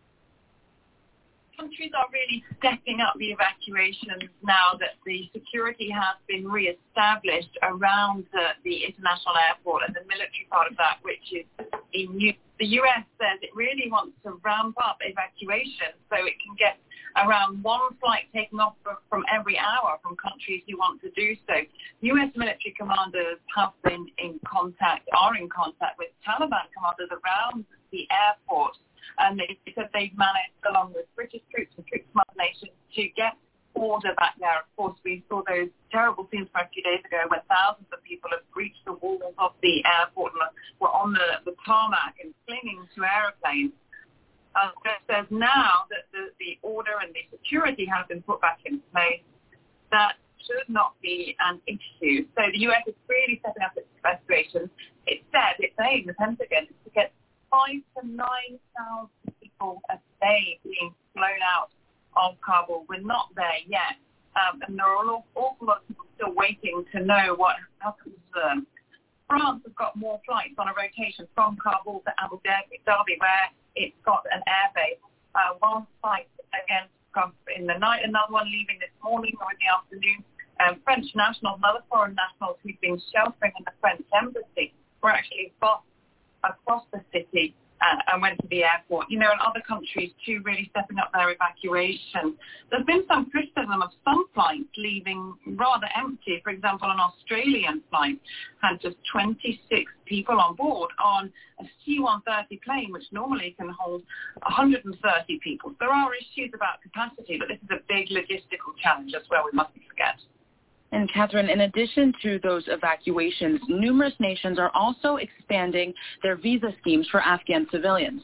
Speaker 4: Countries are really stepping up the evacuations now that the security has been re-established around the international airport and the military part of that, which is in use. The U.S. says it really wants to ramp up evacuation so it can get around one flight taken off from every hour from countries who want to do so. U.S. military commanders have been are in contact with Taliban commanders around the airport. And they said they've managed, along with British troops and troops from other nations, to get order back there. Of course, we saw those terrible scenes from a few days ago when thousands of people have breached the walls of the airport and were on the tarmac and clinging to aeroplanes. It says now that the order and the security have been put back in place, that should not be an issue. So the U.S. is really stepping up its investigations. It's saying the Pentagon is to get 5,000 to 9,000 people a day being flown out of Kabul. We're not there yet. And there are an awful lot of people still waiting to know what happens to them. France has got more flights on a rotation from Kabul to Abu Dhabi, where it's got an airbase. One flight again in the night, another one leaving this morning or in the afternoon. French nationals and other foreign nationals who've been sheltering in the French embassy were actually bought across the city and went to the airport. And other countries too really stepping up their evacuation. There's been some criticism of some flights leaving rather empty. For example, an Australian flight had just 26 people on board on a C-130 plane, which normally can hold 130 people. There are issues about capacity, but this is a big logistical challenge as well, we mustn't forget.
Speaker 3: And Catherine, in addition to those evacuations, numerous nations are also expanding their visa schemes for Afghan civilians.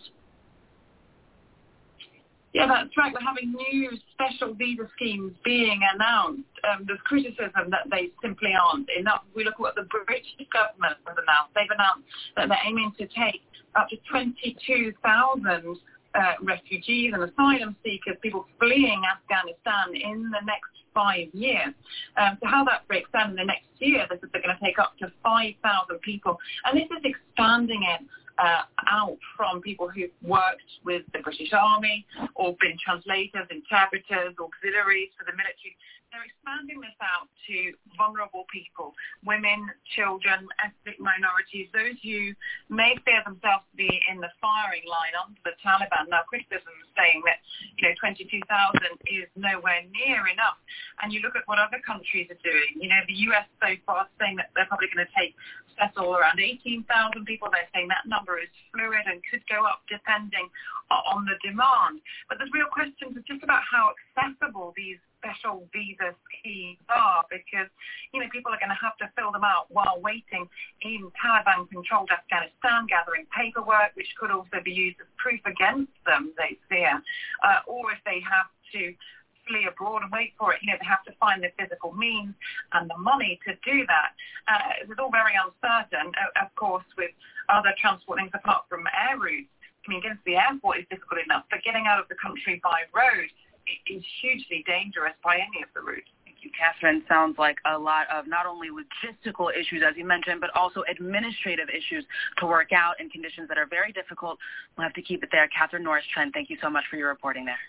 Speaker 4: Yeah, that's right. We're having new special visa schemes being announced. There's criticism that they simply aren't enough. If we look at what the British government has announced, they've announced that they're aiming to take up to 22,000 refugees and asylum seekers, people fleeing Afghanistan in the next 5 years. So how that breaks down in the next year, they're going to take up to 5,000 people. And this is expanding it out from people who've worked with the British Army or been translators, interpreters, auxiliaries for the military. They're expanding this out to vulnerable people, women, children, ethnic minorities, those who may fear themselves to be in the firing line under the Taliban. Now, criticism is saying that 22,000 is nowhere near enough. And you look at what other countries are doing. The US so far is saying that they're probably going to settle around 18,000 people. They're saying that number is fluid and could go up depending on the demand. But there's real questions just about how accessible these special visa schemes are, because people are going to have to fill them out while waiting in Taliban-controlled Afghanistan, gathering paperwork, which could also be used as proof against them, they fear, or if they have to flee abroad and wait for it, they have to find the physical means and the money to do that. It's all very uncertain, of course, with other transport links apart from air routes getting to the airport is difficult enough, but getting out of the country by road is hugely dangerous by any of the routes.
Speaker 3: Thank you, Catherine. Sounds like a lot of not only logistical issues, as you mentioned, but also administrative issues to work out in conditions that are very difficult. We'll have to keep it there. Catherine Norris-Trent, thank you so much for your reporting there.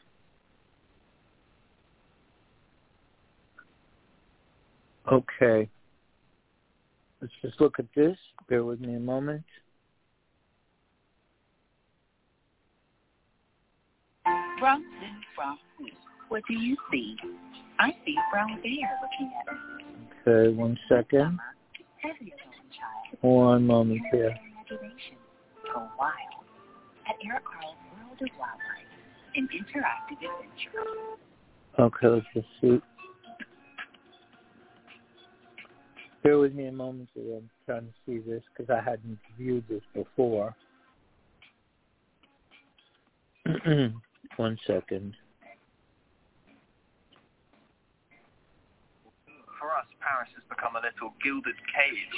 Speaker 2: Okay. Let's just look at this. Bear with me a moment.
Speaker 5: From this, what do you see? I see a brown bear looking at me.
Speaker 2: Okay, 1 second. One moment here.
Speaker 5: Go wild at Eric Carle's World of Wildlife, an interactive adventure.
Speaker 2: Okay, let's just see. Bear with me a moment here. I'm trying to see this because I hadn't viewed this before. 1 second.
Speaker 6: For us, Paris has become a little gilded cage.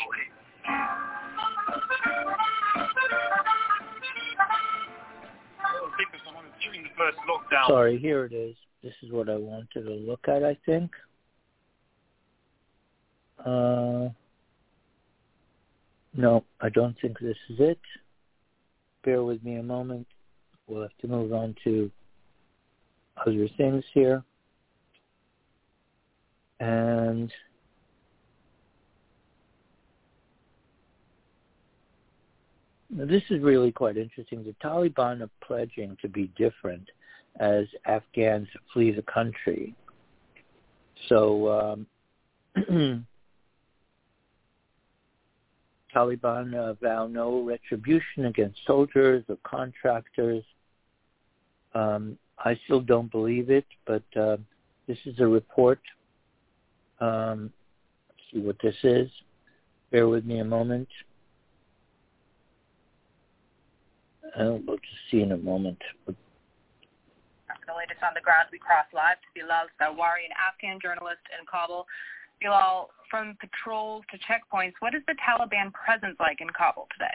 Speaker 6: During the first lockdown.
Speaker 2: Sorry, here it is. This is what I wanted to look at, I think. No, I don't think this is it. Bear with me a moment. We'll have to move on to other things here. And this is really quite interesting. The Taliban are pledging to be different as Afghans flee the country. So Taliban vow no retribution against soldiers or contractors. I still don't believe it, but this is a report. Let's see what this is. Bear with me a moment. We'll just see in a moment.
Speaker 3: The latest on the ground, we cross live to Bilal Zawari, an Afghan journalist in Kabul. Bilal, from patrols to checkpoints, what is the Taliban presence like in Kabul today?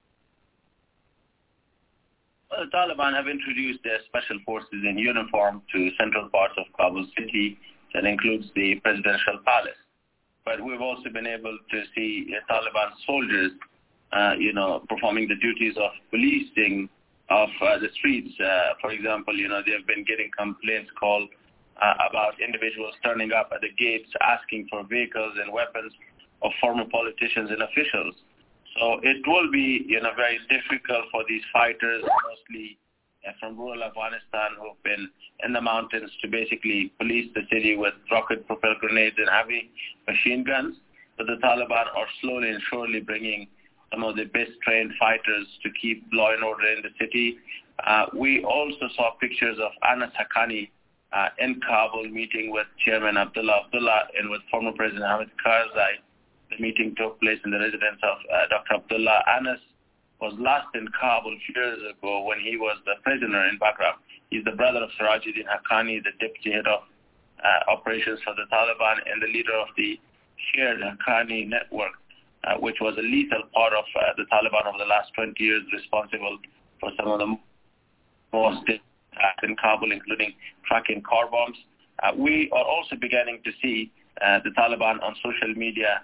Speaker 7: Well, the Taliban have introduced their special forces in uniform to central parts of Kabul city. That includes the presidential palace. But we've also been able to see Taliban soldiers, performing the duties of policing of the streets. For example, they have been getting complaints called about individuals turning up at the gates asking for vehicles and weapons of former politicians and officials. So it will be, very difficult for these fighters, mostly from rural Afghanistan, who have been in the mountains to basically police the city with rocket-propelled grenades and heavy machine guns. But the Taliban are slowly and surely bringing some of the best trained fighters to keep law and order in the city. We also saw pictures of Anas Haqqani in Kabul meeting with Chairman Abdullah Abdullah and with former President Hamid Karzai. The meeting took place in the residence of Dr. Abdullah. Anas was last in Kabul years ago when he was the prisoner in Bagram. He's the brother of Sirajuddin Haqqani, the deputy head of operations for the Taliban and the leader of the shared Haqqani network, which was a lethal part of the Taliban over the last 20 years, responsible for some of the most attacks in Kabul, including tracking car bombs. We are also beginning to see the Taliban on social media,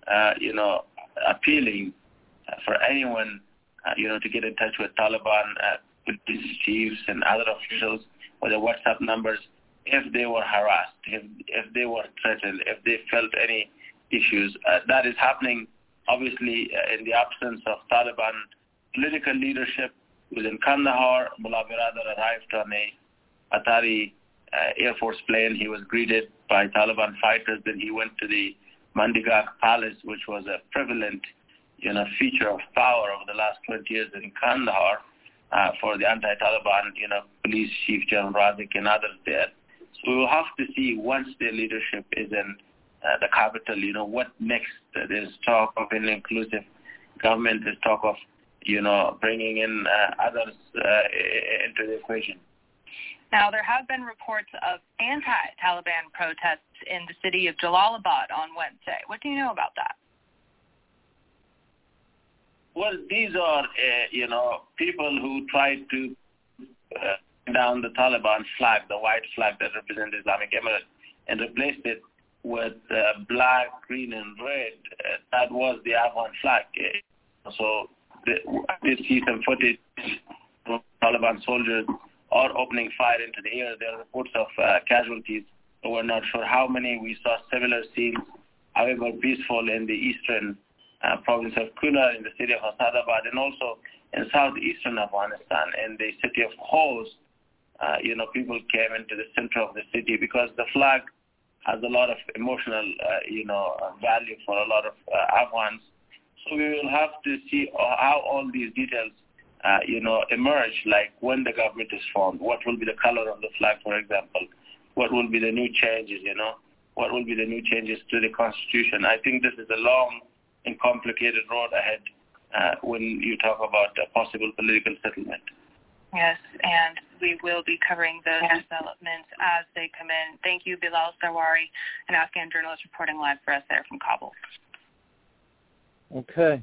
Speaker 7: appealing for anyone, to get in touch with Taliban police chiefs and other officials with their WhatsApp numbers if they were harassed, if they were threatened, if they felt any issues. That is happening, obviously, in the absence of Taliban political leadership. Within Kandahar, Mullah Biradar arrived on a Atari Air Force plane. He was greeted by Taliban fighters. Then he went to the Mandigak Palace, which was a prevalent feature of power over the last 20 years in Kandahar for the anti-Taliban, police chief General Razik and others there. So we will have to see once their leadership is in the capital, what next. There's talk of an inclusive government. There's talk of, bringing in others into the equation.
Speaker 3: Now, there have been reports of anti-Taliban protests in the city of Jalalabad on Wednesday. What do you know about that?
Speaker 7: Well, these are, people who tried to down the Taliban flag, the white flag that represents the Islamic Emirate, and replaced it with black, green, and red. That was the Afghan flag. So I did see some footage of Taliban soldiers are opening fire into the air. There are reports of casualties. So we're not sure how many. We saw similar scenes, however peaceful, in the eastern province of Kunar, in the city of Asadabad, and also in southeastern Afghanistan, in the city of Khost. People came into the center of the city because the flag has a lot of emotional, value for a lot of Afghans. So we will have to see how all these details, emerge, like when the government is formed, what will be the color of the flag, for example, what will be the new changes, what will be the new changes to the Constitution. I think this is a long and complicated road ahead when you talk about a possible political settlement.
Speaker 3: Yes, and we will be covering those developments as they come in. Thank you, Bilal Sarwari, an Afghan journalist reporting live for us there from Kabul.
Speaker 2: Okay.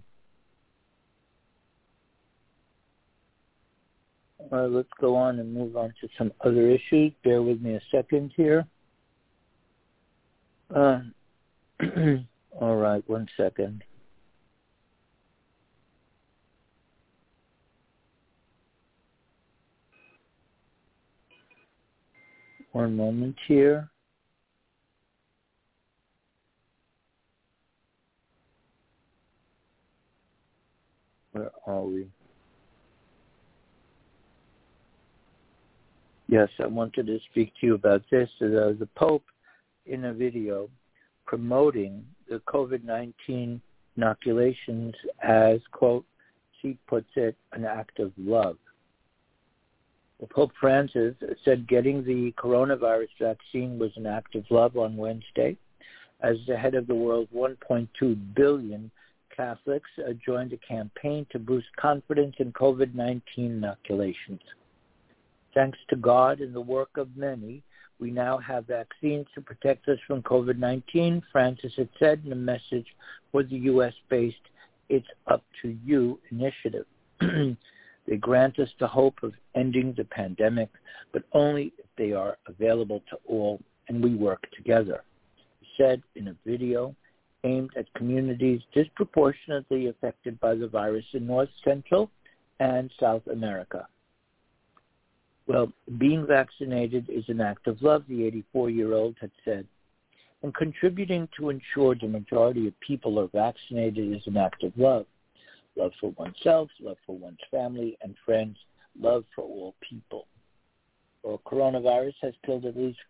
Speaker 2: All right, let's go on and move on to some other issues. Bear with me a second here. All right, 1 second. One moment here. Where are we? Yes, I wanted to speak to you about this. The Pope, in a video, promoting the COVID-19 inoculations as, quote, she puts it, an act of love. Well, Pope Francis said getting the coronavirus vaccine was an act of love on Wednesday, as the head of the world's 1.2 billion Catholics joined a campaign to boost confidence in COVID-19 inoculations. Thanks to God and the work of many, we now have vaccines to protect us from COVID-19, Francis had said in a message for the U.S.-based It's Up to You initiative. They grant us the hope of ending the pandemic, but only if they are available to all and we work together, he said in a video aimed at communities disproportionately affected by the virus in North, Central, and South America. Well, being vaccinated is an act of love, the 84-year-old had said, and contributing to ensure the majority of people are vaccinated is an act of love. Love for oneself, love for one's family and friends, love for all people. Well, coronavirus has killed at least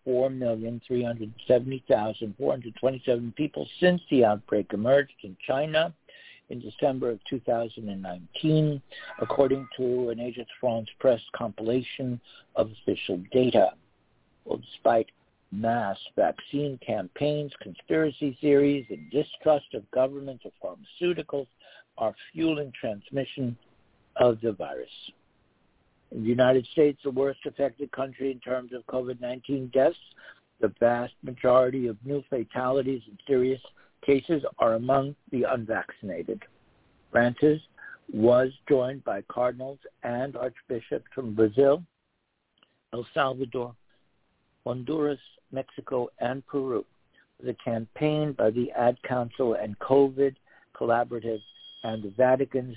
Speaker 2: 4,370,427 people since the outbreak emerged in China in December of 2019, according to an Agence France Presse compilation of official data. Well, despite mass vaccine campaigns, conspiracy theories, and distrust of governments or pharmaceuticals are fueling transmission of the virus. In the United States, the worst affected country in terms of COVID-19 deaths, the vast majority of new fatalities and serious cases are among the unvaccinated. Francis was joined by cardinals and archbishops from Brazil, El Salvador, Honduras, Mexico, and Peru. The campaign by the Ad Council and COVID Collaborative and the Vatican's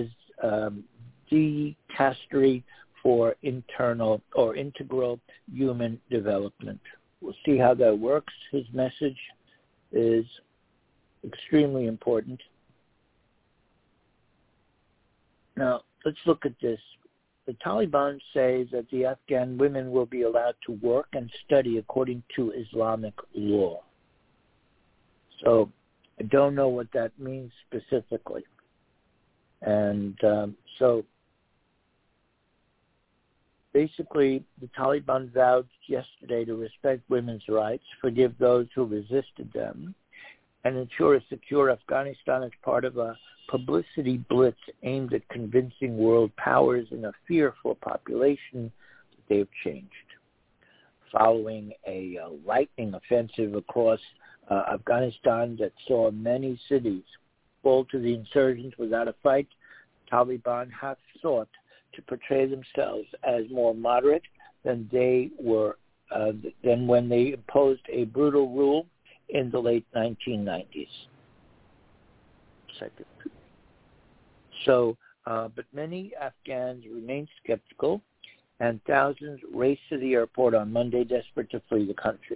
Speaker 2: Dicastery for Integral Human Development. We'll see how that works. His message is extremely important. Now, let's look at this. The Taliban say that the Afghan women will be allowed to work and study according to Islamic law. So I don't know what that means specifically. And so basically, the Taliban vowed yesterday to respect women's rights, forgive those who resisted them, and ensure a secure Afghanistan as part of a publicity blitz aimed at convincing world powers in a fearful population that they have changed. Following a lightning offensive across Afghanistan that saw many cities fall to the insurgents without a fight, Taliban have sought to portray themselves as more moderate than they were than when they imposed a brutal rule in the late 1990s. But many Afghans remain skeptical, and thousands raced to the airport on Monday desperate to flee the country.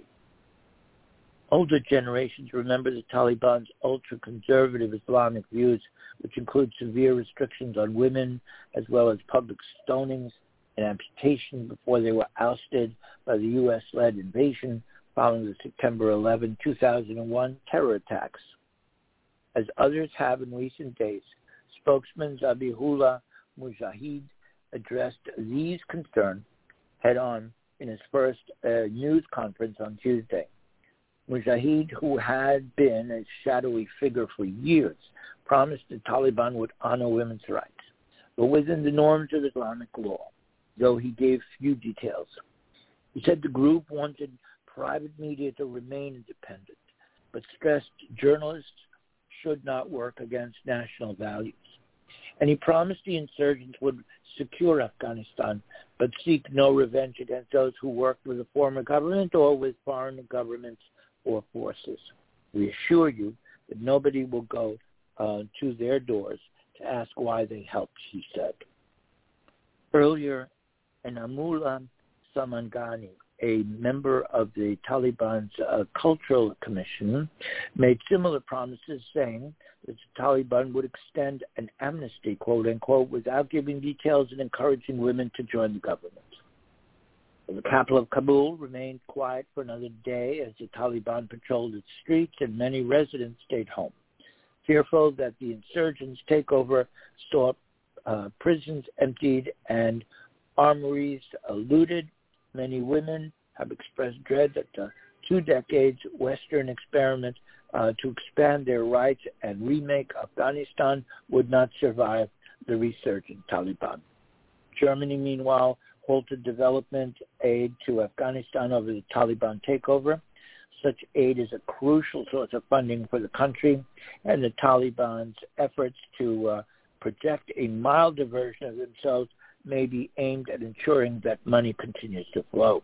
Speaker 2: Older generations remember the Taliban's ultra-conservative Islamic views, which include severe restrictions on women, as well as public stonings and amputation before they were ousted by the U.S.-led invasion following the September 11, 2001 terror attacks. As others have in recent days, spokesman Zabihullah Mujahid addressed these concerns head-on in his first news conference on Tuesday. Mujahid, who had been a shadowy figure for years, promised the Taliban would honor women's rights, but within the norms of Islamic law, though he gave few details. He said the group wanted private media to remain independent, but stressed journalists should not work against national values. And he promised the insurgents would secure Afghanistan, but seek no revenge against those who worked with the former government or with foreign governments or forces. We assure you that nobody will go to their doors to ask why they helped, he said. Earlier, Inamullah Samangani, a member of the Taliban's Cultural Commission, made similar promises, saying that the Taliban would extend an amnesty, quote-unquote, without giving details and encouraging women to join the government. The capital of Kabul remained quiet for another day as the Taliban patrolled its streets and many residents stayed home, fearful that the insurgents' takeover saw prisons emptied and armories looted. Many women have expressed dread that the 2 decades Western experiment to expand their rights and remake Afghanistan would not survive the resurgent Taliban. Germany, meanwhile, halted development aid to Afghanistan over the Taliban takeover. Such aid is a crucial source of funding for the country, and the Taliban's efforts to project a milder version of themselves may be aimed at ensuring that money continues to flow.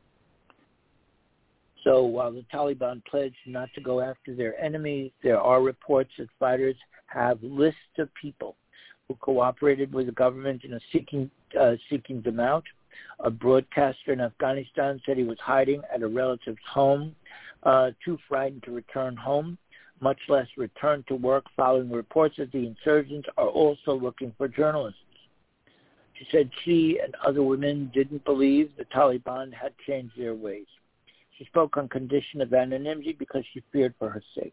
Speaker 2: So while the Taliban pledged not to go after their enemies, there are reports that fighters have lists of people who cooperated with the government in seeking them out. A broadcaster in Afghanistan said he was hiding at a relative's home, too frightened to return home, much less return to work, following reports that the insurgents are also looking for journalists. She said she and other women didn't believe the Taliban had changed their ways. She spoke on condition of anonymity because she feared for her safety.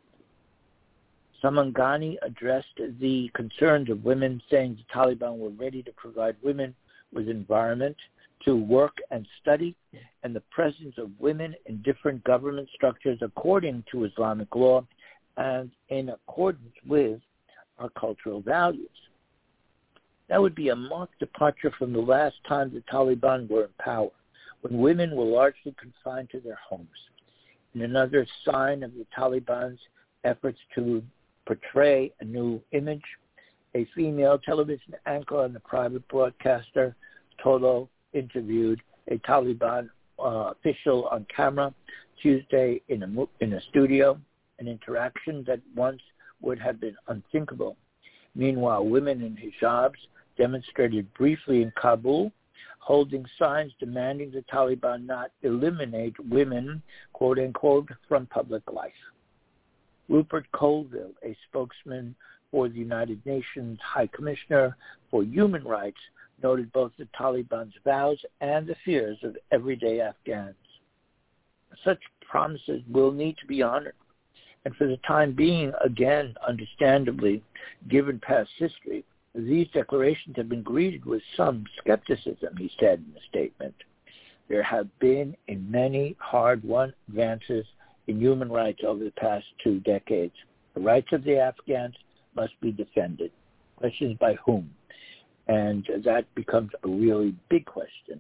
Speaker 2: Samangani addressed the concerns of women, saying the Taliban were ready to provide women with environment to work and study, and the presence of women in different government structures according to Islamic law and in accordance with our cultural values. That would be a marked departure from the last time the Taliban were in power, when women were largely confined to their homes. In another sign of the Taliban's efforts to portray a new image, a female television anchor and a private broadcaster, Tolo, interviewed a Taliban official on camera Tuesday in a studio, an interaction that once would have been unthinkable. Meanwhile, women in hijabs demonstrated briefly in Kabul, holding signs demanding the Taliban not eliminate women, quote-unquote, from public life. Rupert Colville, a spokesman for the United Nations High Commissioner for Human Rights, noted both the Taliban's vows and the fears of everyday Afghans. Such promises will need to be honored. And for the time being, again, understandably, given past history, these declarations have been greeted with some skepticism, he said in the statement. There have been many hard-won advances in human rights over the past 2 decades. The rights of the Afghans must be defended. Questions by whom? And that becomes a really big question.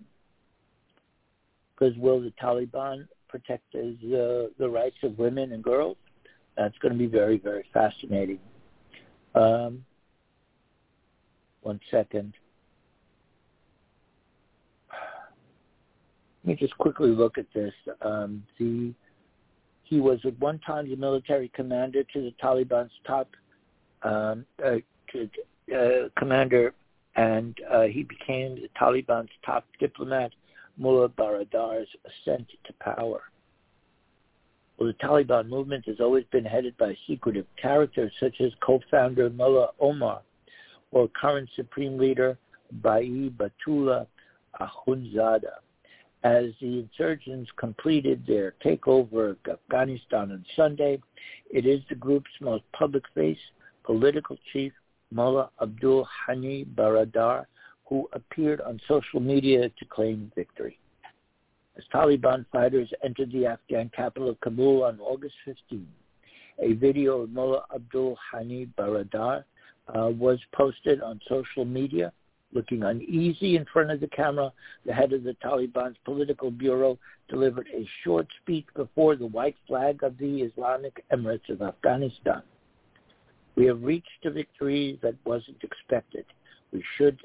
Speaker 2: Because will the Taliban protect the rights of women and girls? That's going to be very, very fascinating. 1 second. Let me just quickly look at this. He was at one time the military commander to the Taliban's top commander, and he became the Taliban's top diplomat, Mullah Baradar's ascent to power. Well, the Taliban movement has always been headed by secretive characters such as co-founder Mullah Omar or current supreme leader Bai Batullah Akhundzada. As the insurgents completed their takeover of Afghanistan on Sunday, it is the group's most public face, political chief, Mullah Abdul Ghani Baradar, who appeared on social media to claim victory. As Taliban fighters entered the Afghan capital of Kabul on August 15, a video of Mullah Abdul Ghani Baradar was posted on social media. Looking uneasy in front of the camera, the head of the Taliban's political bureau delivered a short speech before the white flag of the Islamic Emirates of Afghanistan. We have reached a victory that wasn't expected. We should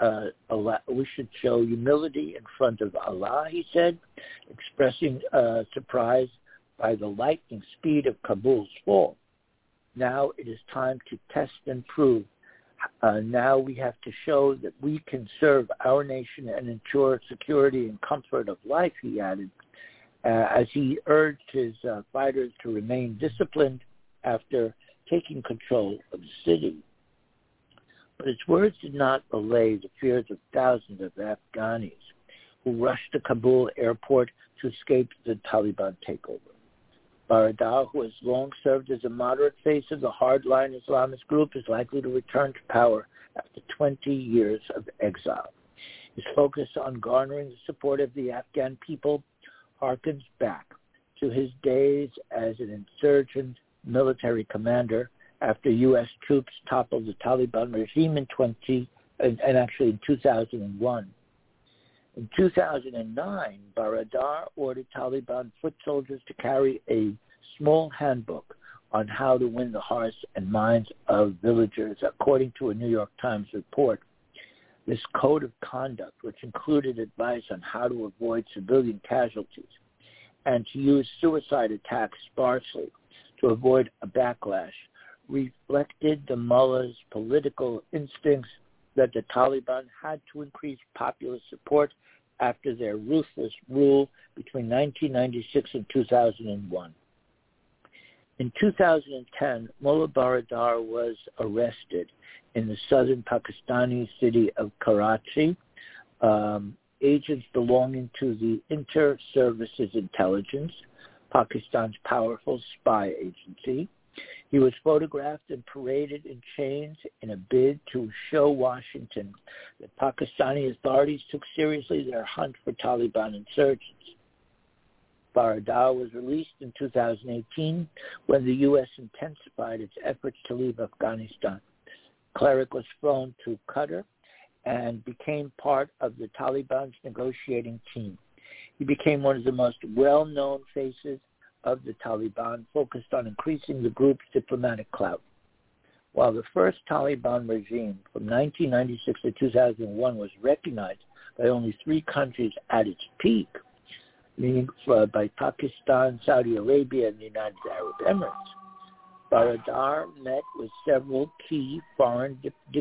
Speaker 2: show humility in front of Allah, he said, expressing surprise by the lightning speed of Kabul's fall. Now it is time to test and prove. Now we have to show that we can serve our nation and ensure security and comfort of life, he added, as he urged his fighters to remain disciplined after taking control of the city. But his words did not allay the fears of thousands of Afghanis who rushed to Kabul airport to escape the Taliban takeover. Baradar, who has long served as a moderate face of the hardline Islamist group, is likely to return to power after 20 years of exile. His focus on garnering the support of the Afghan people harkens back to his days as an insurgent military commander after U.S. troops toppled the Taliban regime in 2001. In 2009, Baradar ordered Taliban foot soldiers to carry a small handbook on how to win the hearts and minds of villagers, according to a New York Times report. This code of conduct, which included advice on how to avoid civilian casualties and to use suicide attacks sparsely to avoid a backlash, reflected the mullah's political instincts that the Taliban had to increase popular support after their ruthless rule between 1996 and 2001. In 2010, Mullah Baradar was arrested in the southern Pakistani city of Karachi. Agents belonging to the Inter-Services Intelligence, Pakistan's powerful spy agency. He was photographed and paraded in chains in a bid to show Washington that Pakistani authorities took seriously their hunt for Taliban insurgents. Baradar was released in 2018 when the U.S. intensified its efforts to leave Afghanistan. Cleric was flown to Qatar and became part of the Taliban's negotiating team. He became one of the most well-known faces of the Taliban, focused on increasing the group's diplomatic clout. While the first Taliban regime from 1996 to 2001 was recognized by only 3 countries at its peak, meaning by Pakistan, Saudi Arabia, and the United Arab Emirates, Baradar met with several key foreign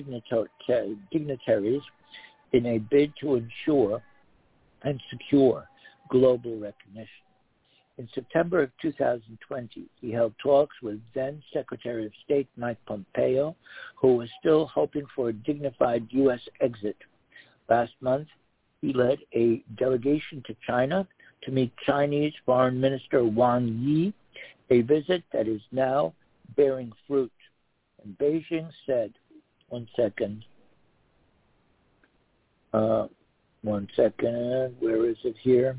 Speaker 2: dignitaries in a bid to ensure and secure global recognition. In September of 2020, he held talks with then Secretary of State Mike Pompeo, who was still hoping for a dignified U.S. exit. Last month, he led a delegation to China to meet Chinese Foreign Minister Wang Yi, a visit that is now bearing fruit. And Beijing said, where is it here?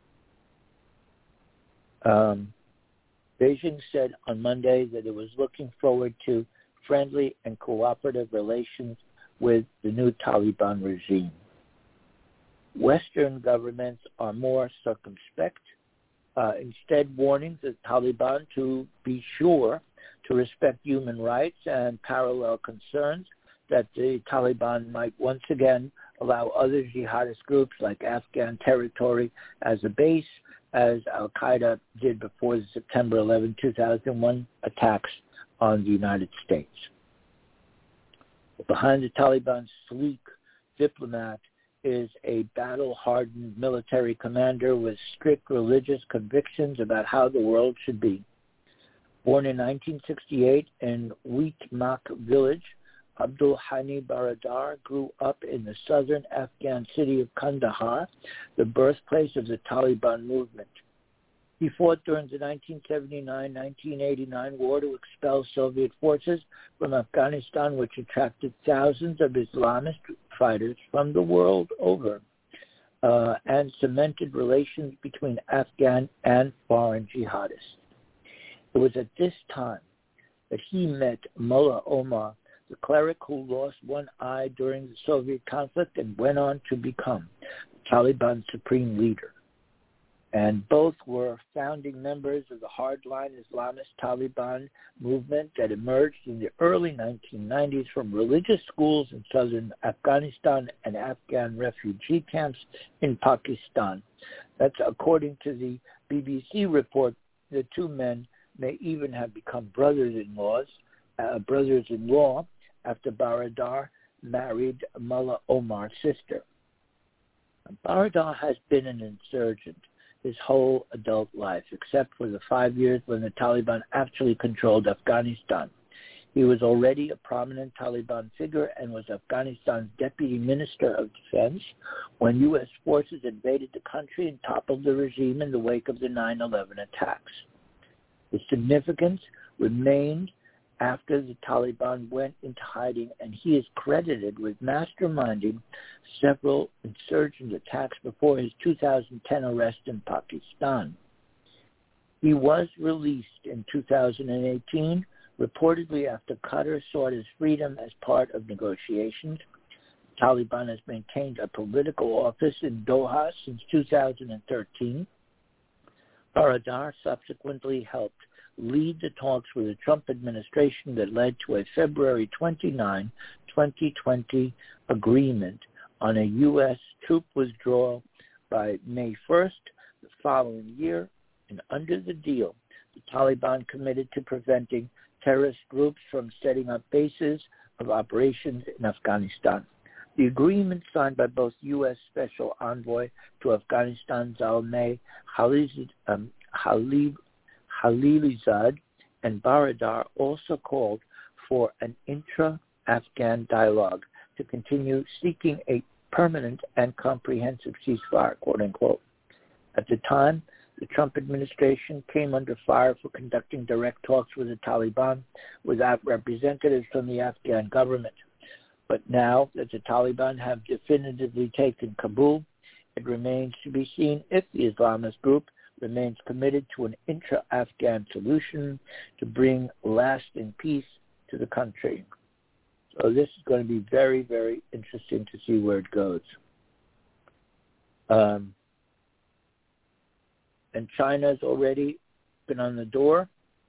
Speaker 2: Beijing said on Monday that it was looking forward to friendly and cooperative relations with the new Taliban regime. Western governments are more circumspect, instead warning the Taliban to be sure to respect human rights and parallel concerns that the Taliban might once again allow other jihadist groups like Afghan territory as a base, as al-Qaeda did before the September 11, 2001 attacks on the United States. Behind the Taliban's sleek diplomat is a battle-hardened military commander with strict religious convictions about how the world should be. Born in 1968 in Weetmak village, Abdul Hani Baradar grew up in the southern Afghan city of Kandahar, the birthplace of the Taliban movement. He fought during the 1979-1989 war to expel Soviet forces from Afghanistan, which attracted thousands of Islamist fighters from the world over, and cemented relations between Afghan and foreign jihadists. It was at this time that he met Mullah Omar, the cleric who lost one eye during the Soviet conflict and went on to become the Taliban supreme leader. And both were founding members of the hardline Islamist Taliban movement that emerged in the early 1990s from religious schools in southern Afghanistan and Afghan refugee camps in Pakistan. That's according to the BBC report. The two men may even have become brothers-in-law after Baradar married Mullah Omar's sister. Baradar has been an insurgent his whole adult life, except for the 5 years when the Taliban actually controlled Afghanistan. He was already a prominent Taliban figure and was Afghanistan's deputy minister of defense when U.S. forces invaded the country and toppled the regime in the wake of the 9/11 attacks. The significance remained after the Taliban went into hiding, and he is credited with masterminding several insurgent attacks before his 2010 arrest in Pakistan. He was released in 2018, reportedly after Qatar sought his freedom as part of negotiations. The Taliban has maintained a political office in Doha since 2013. Baradar subsequently helped lead the talks with the Trump administration that led to a February 29, 2020 agreement on a U.S. troop withdrawal by May 1st the following year. And under the deal, the Taliban committed to preventing terrorist groups from setting up bases of operations in Afghanistan. The agreement signed by both U.S. Special Envoy to Afghanistan Zalmay Khalilzad and Baradar also called for an intra-Afghan dialogue to continue seeking a permanent and comprehensive ceasefire, quote unquote. At the time, the Trump administration came under fire for conducting direct talks with the Taliban without representatives from the Afghan government. But now that the Taliban have definitively taken Kabul, it remains to be seen if the Islamist group remains committed to an intra-Afghan solution to bring lasting peace to the country. So this is going to be very, very interesting to see where it goes. And China's already been on the door.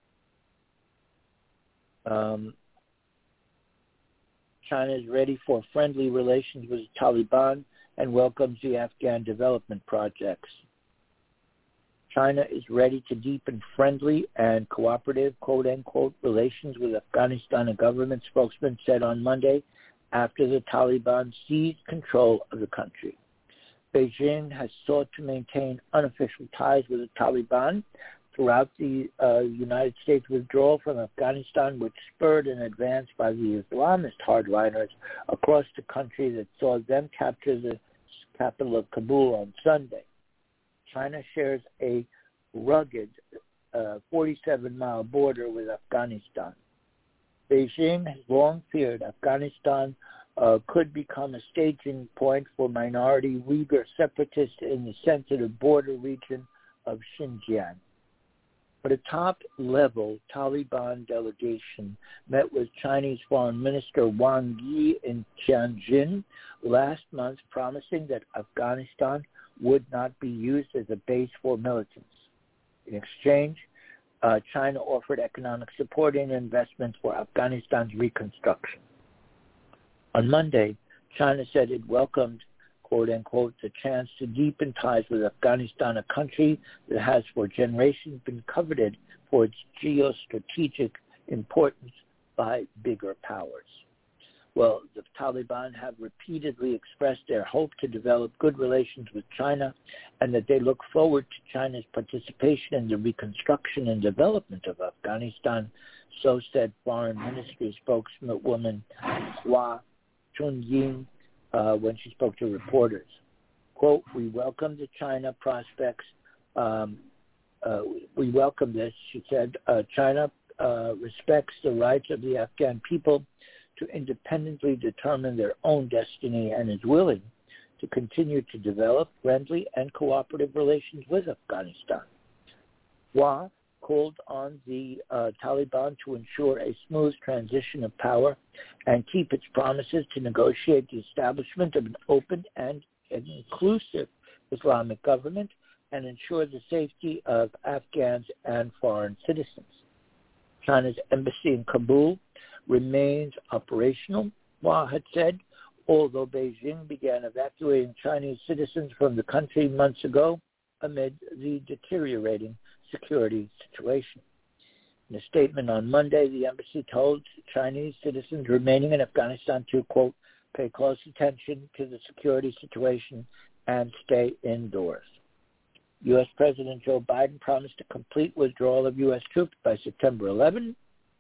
Speaker 2: China is ready for friendly relations with the Taliban and welcomes the Afghan development projects. China is ready to deepen friendly and cooperative, quote-unquote, relations with Afghanistan, a government spokesman said on Monday after the Taliban seized control of the country. Beijing has sought to maintain unofficial ties with the Taliban throughout the United States withdrawal from Afghanistan, which spurred an advance by the Islamist hardliners across the country that saw them capture the capital of Kabul on Sunday. China shares a rugged 47-mile border with Afghanistan. Beijing has long feared Afghanistan could become a staging point for minority Uyghur separatists in the sensitive border region of Xinjiang. But a top-level Taliban delegation met with Chinese Foreign Minister Wang Yi in Tianjin last month, promising that Afghanistan would not be used as a base for militants. In exchange, China offered economic support and investments for Afghanistan's reconstruction. On Monday, China said it welcomed, quote-unquote, the chance to deepen ties with Afghanistan, a country that has for generations been coveted for its geostrategic importance by bigger powers. Well, the Taliban have repeatedly expressed their hope to develop good relations with China and that they look forward to China's participation in the reconstruction and development of Afghanistan, so said Foreign Ministry spokeswoman Hua Chunying when she spoke to reporters. Quote, we welcome the China prospects. We welcome this, she said. China respects the rights of the Afghan people to independently determine their own destiny and is willing to continue to develop friendly and cooperative relations with Afghanistan. Hua called on the Taliban to ensure a smooth transition of power and keep its promises to negotiate the establishment of an open and inclusive Islamic government and ensure the safety of Afghans and foreign citizens. China's embassy in Kabul remains operational, Hua had said, although Beijing began evacuating Chinese citizens from the country months ago amid the deteriorating security situation. In a statement on Monday, the embassy told Chinese citizens remaining in Afghanistan to, quote, pay close attention to the security situation and stay indoors. U.S. President Joe Biden promised a complete withdrawal of U.S. troops by September 11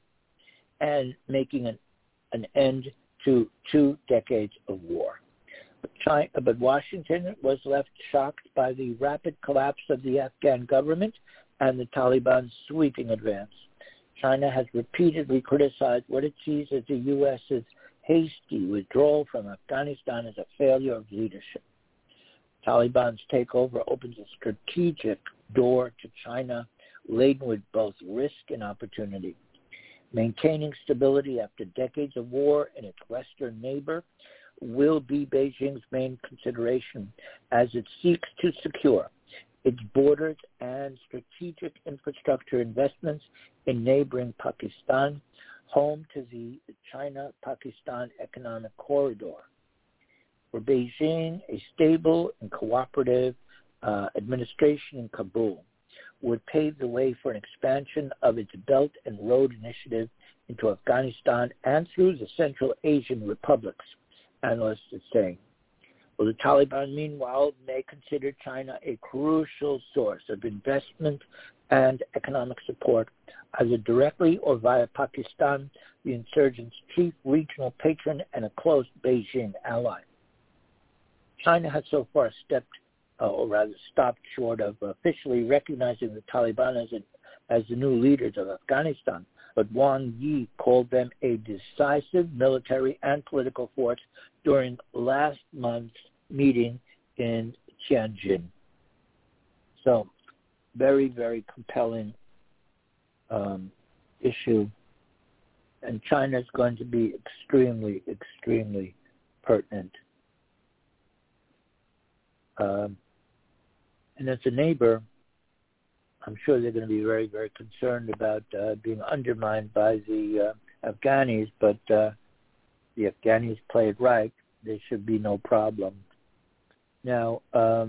Speaker 2: and making an end to 2 decades of war. But Washington was left shocked by the rapid collapse of the Afghan government and the Taliban's sweeping advance. China has repeatedly criticized what it sees as the U.S.'s hasty withdrawal from Afghanistan as a failure of leadership. Taliban's takeover opens a strategic door to China laden with both risk and opportunity. Maintaining stability after decades of war in its western neighbor will be Beijing's main consideration as it seeks to secure its borders and strategic infrastructure investments in neighboring Pakistan, home to the China-Pakistan Economic Corridor. For Beijing, a stable and cooperative administration in Kabul would pave the way for an expansion of its Belt and Road Initiative into Afghanistan and through the Central Asian republics, analysts are saying. Well, the Taliban, meanwhile, may consider China a crucial source of investment and economic support, either directly or via Pakistan, the insurgents' chief regional patron and a close Beijing ally. China has so far stopped short of officially recognizing the Taliban as the new leaders of Afghanistan, but Wang Yi called them a decisive military and political force during last month's meeting in Tianjin. So, very, very compelling issue, and China is going to be extremely, extremely pertinent. And as a neighbor, I'm sure they're going to be very, very concerned about being undermined by the Afghanis, but the Afghanis play it right. There should be no problem. Now,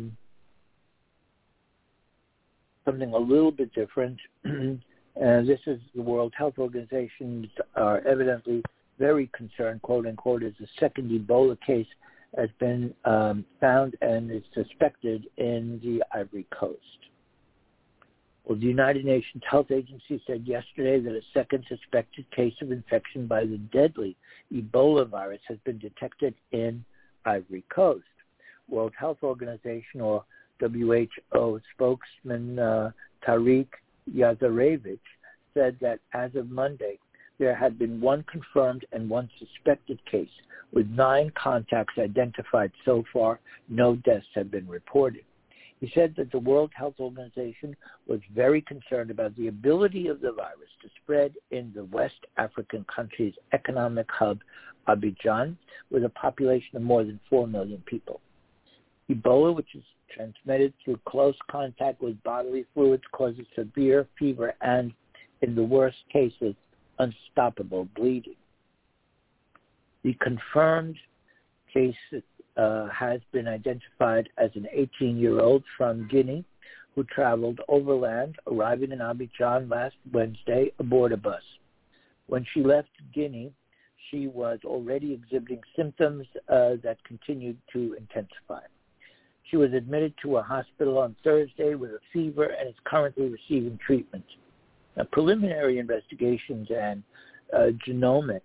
Speaker 2: something a little bit different. This is the World Health Organization are evidently very concerned, quote unquote, as the second Ebola case has been found and is suspected in the Ivory Coast. Well, the United Nations Health Agency said yesterday that a second suspected case of infection by the deadly Ebola virus has been detected in Ivory Coast. World Health Organization, or WHO spokesman Tariq Yazarevich, said that as of Monday, there had been one confirmed and one suspected case, with 9 contacts identified so far. No deaths have been reported. He said that the World Health Organization was very concerned about the ability of the virus to spread in the West African country's economic hub, Abidjan, with a population of more than 4 million people. Ebola, which is transmitted through close contact with bodily fluids, causes severe fever and, in the worst cases, unstoppable bleeding. The confirmed case has been identified as an 18-year-old from Guinea who traveled overland, arriving in Abidjan last Wednesday aboard a bus. When she left Guinea, she was already exhibiting symptoms that continued to intensify. She was admitted to a hospital on Thursday with a fever and is currently receiving treatment. Now, preliminary investigations and genomic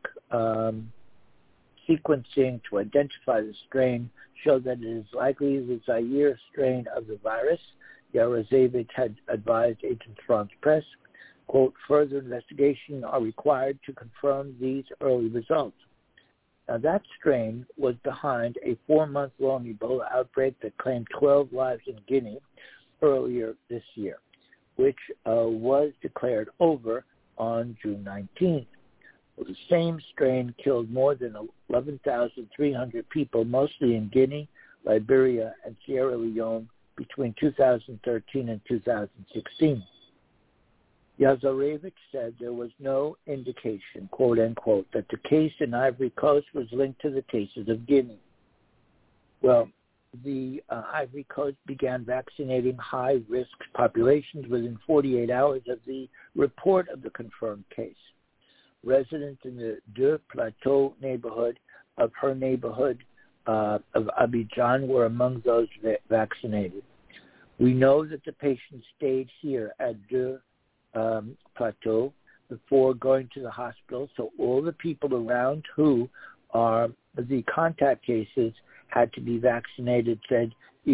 Speaker 2: sequencing to identify the strain show that it is likely the Zaire strain of the virus. Yarosevich had advised Agence France Presse, quote, further investigation are required to confirm these early results. Now, that strain was behind a 4-month-long Ebola outbreak that claimed 12 lives in Guinea earlier this year, which was declared over on June 19th. Well, the same strain killed more than 11,300 people, mostly in Guinea, Liberia, and Sierra Leone between 2013 and 2016. Yazarevich said there was no indication, quote unquote, that the case in Ivory Coast was linked to the cases of Guinea. Well, the Ivory Coast began vaccinating high-risk populations within 48 hours of the report of the confirmed case. Residents in the Deux Plateaux neighborhood of her neighborhood of Abidjan were among those vaccinated. We know that the patient stayed here at Deux Plateaux before going to the hospital, so all the people around who are the contact cases had to be vaccinated, said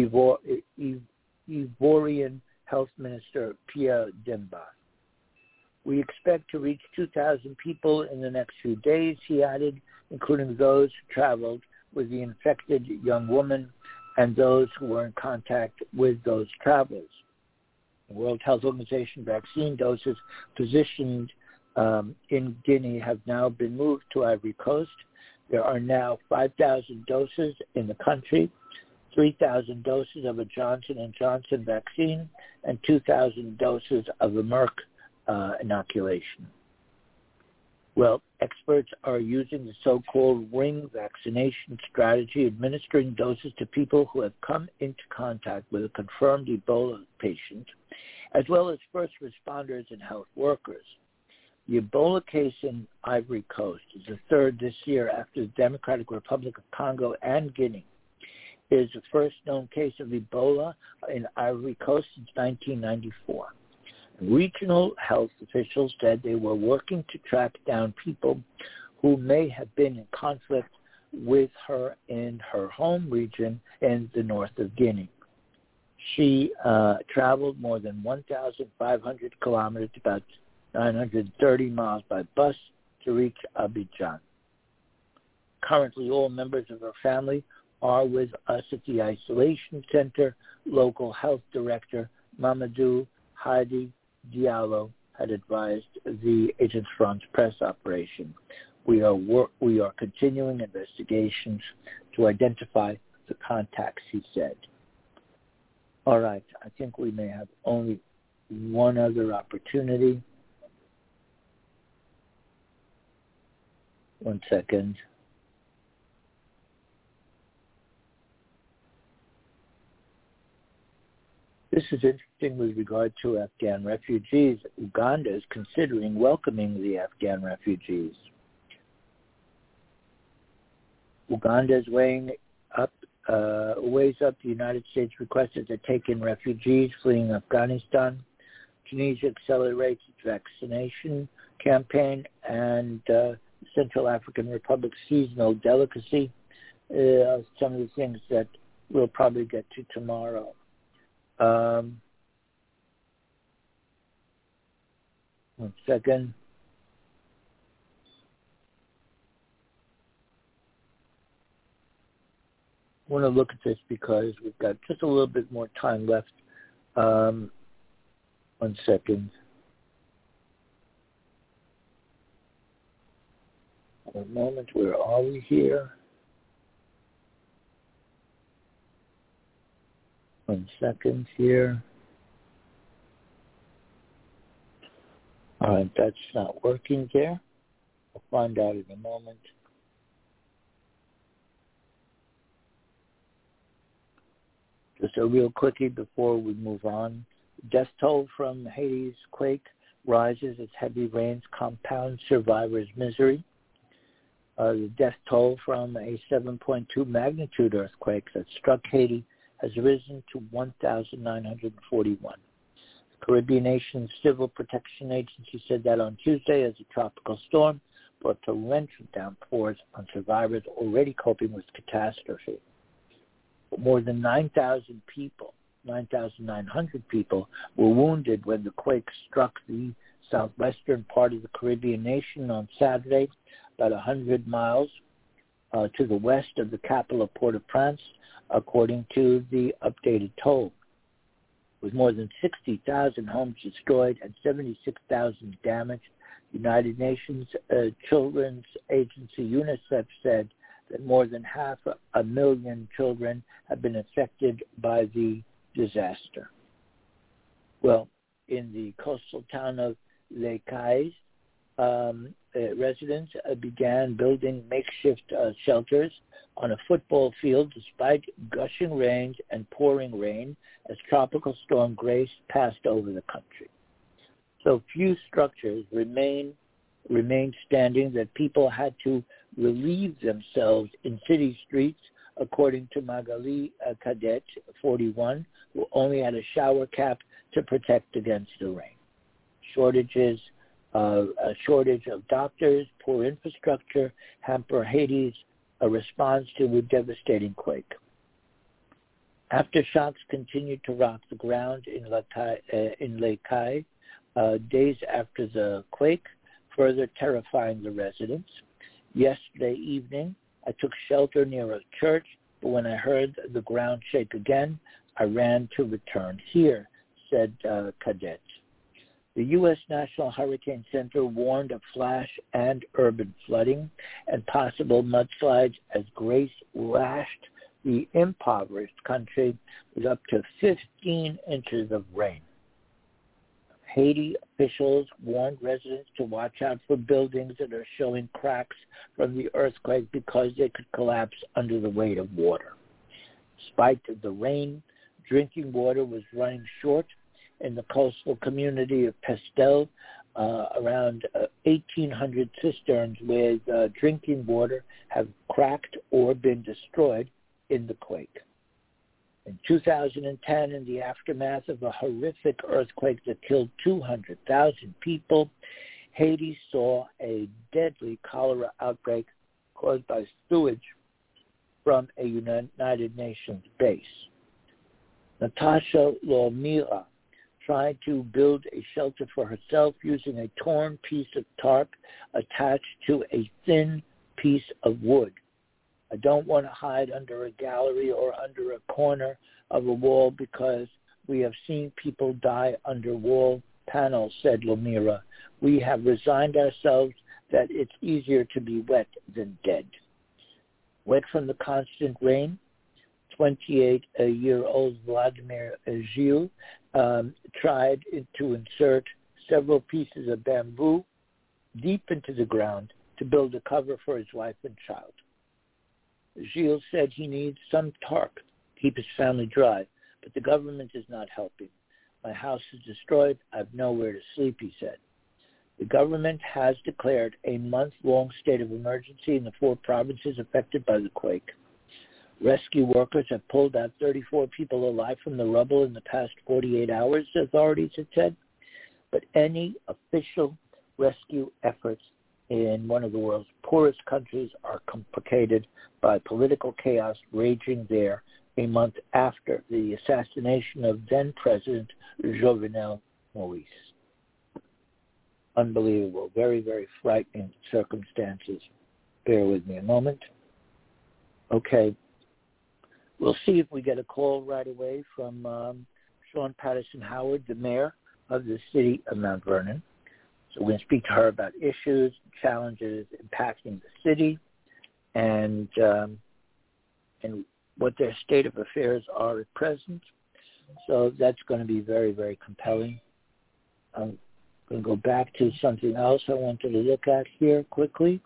Speaker 2: Ivorian Health Minister Pierre Demba. We expect to reach 2,000 people in the next few days, he added, including those who traveled with the infected young woman and those who were in contact with those travelers. The World Health Organization vaccine doses positioned in Guinea have now been moved to Ivory Coast. There are now 5,000 doses in the country, 3,000 doses of a Johnson & Johnson vaccine, and 2,000 doses of a Merck inoculation. Well, experts are using the so-called ring vaccination strategy, administering doses to people who have come into contact with a confirmed Ebola patient, as well as first responders and health workers. The Ebola case in Ivory Coast is the third this year after the Democratic Republic of Congo and Guinea. It is the first known case of Ebola in Ivory Coast since 1994. Regional health officials said they were working to track down people who may have been in conflict with her in her home region in the north of Guinea. She traveled more than 1,500 kilometers, about 930 miles by bus to reach Abidjan. Currently, all members of her family are with us at the isolation center. Local health director Mamadou Hadi Diallo had advised the Agence France Presse operation. We are continuing investigations to identify the contacts, he said. All right, I think we may have only one other opportunity. One second. This is interesting with regard to Afghan refugees. Uganda is considering welcoming the Afghan refugees. Uganda is weighs up the United States request to take in refugees fleeing Afghanistan. Tunisia accelerates its vaccination campaign, and Central African Republic seasonal delicacy. Some of the things that we'll probably get to tomorrow. One second. I want to look at this because we've got just a little bit more time left. 1 second. A moment, where are we here? 1 second here. All right, that's not working there. I'll find out in a moment. So real quickly before we move on, death toll from Haiti's quake rises as heavy rains compound survivors' misery. The death toll from a 7.2 magnitude earthquake that struck Haiti has risen to 1,941. The Caribbean nation's Civil Protection Agency said that on Tuesday as a tropical storm brought torrential downpours on survivors already coping with catastrophe. But more than 9,000 people, 9,900 people, were wounded when the quake struck the southwestern part of the Caribbean nation on Saturday, about 100 miles to the west of the capital of Port-au-Prince, according to the updated toll. With more than 60,000 homes destroyed and 76,000 damaged, the United Nations Children's Agency UNICEF said that more than 500,000 children have been affected by the disaster. Well, in the coastal town of Les Cayes, residents began building makeshift shelters on a football field despite gushing rains and pouring rain as Tropical Storm Grace passed over the country. So few structures remained standing that people had to relieve themselves in city streets, according to Magali Cadet, 41, who only had a shower cap to protect against the rain. A shortage of doctors, poor infrastructure hamper Haiti's response to a devastating quake. Aftershocks continued to rock the ground in Les Cayes days after the quake, further terrifying the residents. Yesterday evening, I took shelter near a church, but when I heard the ground shake again, I ran to return here, said Cadet. The U.S. National Hurricane Center warned of flash and urban flooding and possible mudslides as Grace lashed the impoverished country with up to 15 inches of rain. Haiti officials warned residents to watch out for buildings that are showing cracks from the earthquake because they could collapse under the weight of water. Despite the rain, drinking water was running short in the coastal community of Pestel. Around 1,800 cisterns with drinking water have cracked or been destroyed in the quake. In 2010, in the aftermath of a horrific earthquake that killed 200,000 people, Haiti saw a deadly cholera outbreak caused by sewage from a United Nations base. Natasha Lomira tried to build a shelter for herself using a torn piece of tarp attached to a thin piece of wood. I don't want to hide under a gallery or under a corner of a wall because we have seen people die under wall panels, said Lomira. We have resigned ourselves that it's easier to be wet than dead. Wet from the constant rain, 28-year-old Vladimir Gilles tried to insert several pieces of bamboo deep into the ground to build a cover for his wife and child. Gilles said he needs some tarp to keep his family dry, but the government is not helping. My house is destroyed. I have nowhere to sleep, he said. The government has declared a month-long state of emergency in the 4 provinces affected by the quake. Rescue workers have pulled out 34 people alive from the rubble in the past 48 hours, authorities have said. But any official rescue efforts in one of the world's poorest countries are complicated by political chaos raging there a month after the assassination of then-President Jovenel Moïse. Unbelievable. Very, very frightening circumstances. Bear with me a moment. Okay. We'll see if we get a call right away from Sean Patterson Howard, the mayor of the city of Mount Vernon. So we're going to speak to her about issues, challenges impacting the city, and what their state of affairs are at present. So that's going to be very, very compelling. I'm going to go back to something else I wanted to look at here quickly.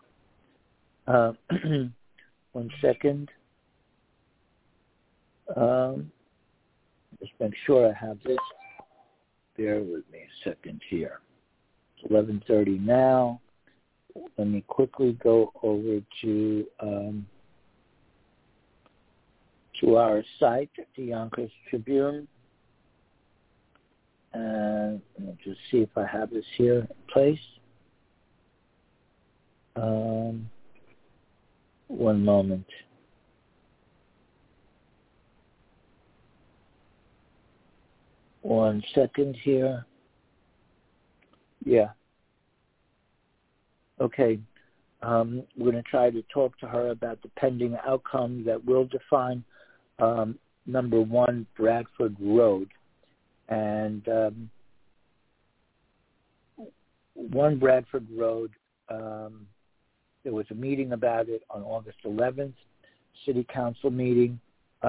Speaker 2: 1 second. Just make sure I have this. Bear with me a second here. It's 11:30 now. Let me quickly go over to our site, the Yonkers Tribune, and let me just see if I have this here in place. One moment. One second here. Yeah. Okay. We're going to try to talk to her about the pending outcome that will define number 1 Bradford Road. And 1 Bradford Road, there was a meeting about it on August 11th, City Council meeting.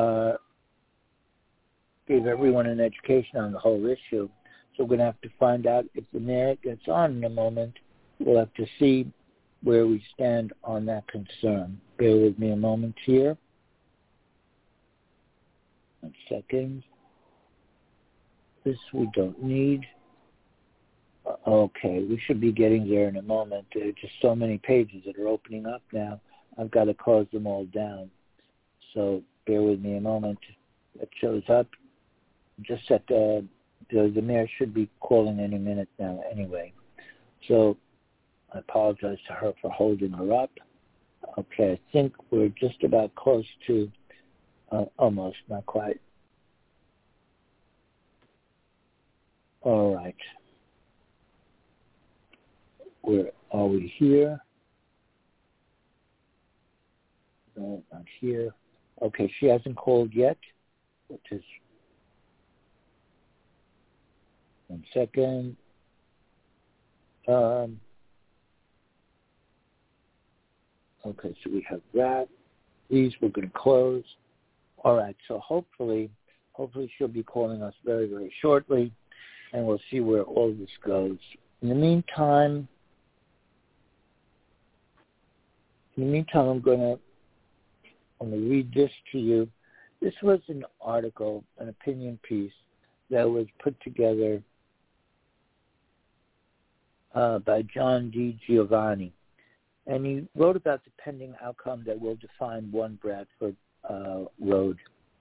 Speaker 2: Gave everyone an education on the whole issue. So we're going to have to find out if the mayor gets on in a moment. We'll have to see where we stand on that concern. Bear with me a moment here. 1 second. This we don't need. Okay, we should be getting there in a moment. There are just so many pages that are opening up now. I've got to close them all down. So bear with me a moment. It shows up. Just at the mayor should be calling any minute now anyway. So I apologize to her for holding her up. Okay, I think we're just about close to, almost, not quite. All right. Where are we here? No, not here. Okay, she hasn't called yet, which is 1 second. Okay, so we have that. These we're going to close. All right, so hopefully she'll be calling us very, very shortly, and we'll see where all this goes. In the meantime, I'm going to read this to you. This was an article, an opinion piece that was put together by John D. Giovanni. And he wrote about the pending outcome that will define 1 Bradford Road.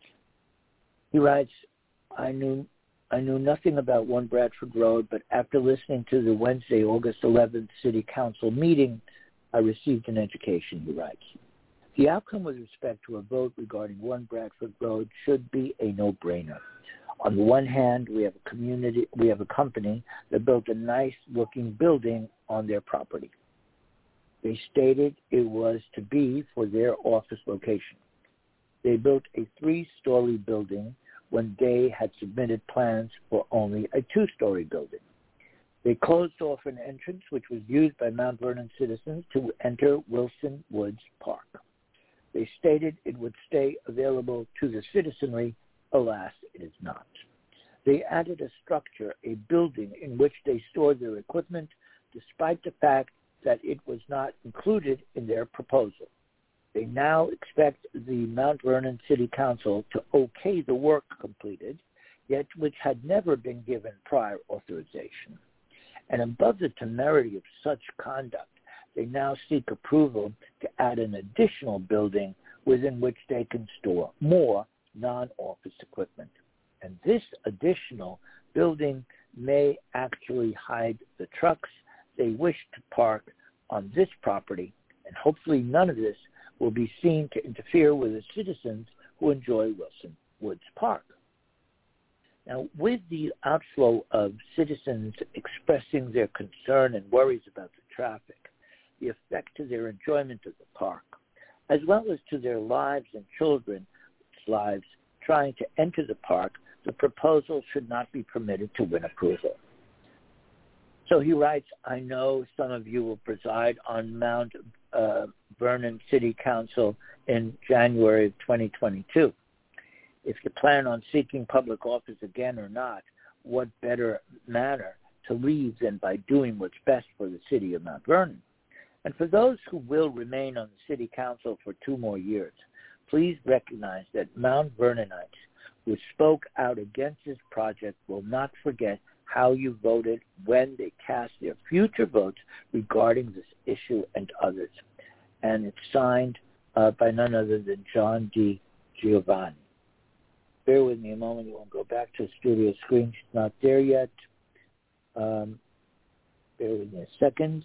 Speaker 2: He writes, I knew nothing about 1 Bradford Road, but after listening to the Wednesday, August 11th City Council meeting, I received an education, he writes. The outcome with respect to a vote regarding 1 Bradford Road should be a no-brainer. On the one hand, we have a company that built a nice-looking building on their property. They stated it was to be for their office location. They built a 3-story building when they had submitted plans for only a 2-story building. They closed off an entrance which was used by Mount Vernon citizens to enter Wilson Woods Park. They stated it would stay available to the citizenry. Alas, it is not. They added a structure, a building in which they stored their equipment, despite the fact that it was not included in their proposal. They now expect the Mount Vernon City Council to okay the work completed, yet which had never been given prior authorization. And above the temerity of such conduct, they now seek approval to add an additional building within which they can store more non-office equipment. And this additional building may actually hide the trucks they wish to park on this property, and hopefully none of this will be seen to interfere with the citizens who enjoy Wilson Woods Park. Now, with the outflow of citizens expressing their concern and worries about the traffic, the effect to their enjoyment of the park, as well as to their lives and children's lives trying to enter the park, the proposal should not be permitted to win approval. So he writes, I know some of you will preside on Mount Vernon City Council in January of 2022. If you plan on seeking public office again or not, what better manner to leave than by doing what's best for the city of Mount Vernon? And for those who will remain on the city council for 2 more years, please recognize that Mount Vernonites who spoke out against this project will not forget how you voted when they cast their future votes regarding this issue and others. And it's signed by none other than John D. Giovanni. Bear with me a moment. You won't go back to the studio screen. She's not there yet. Bear with me a second.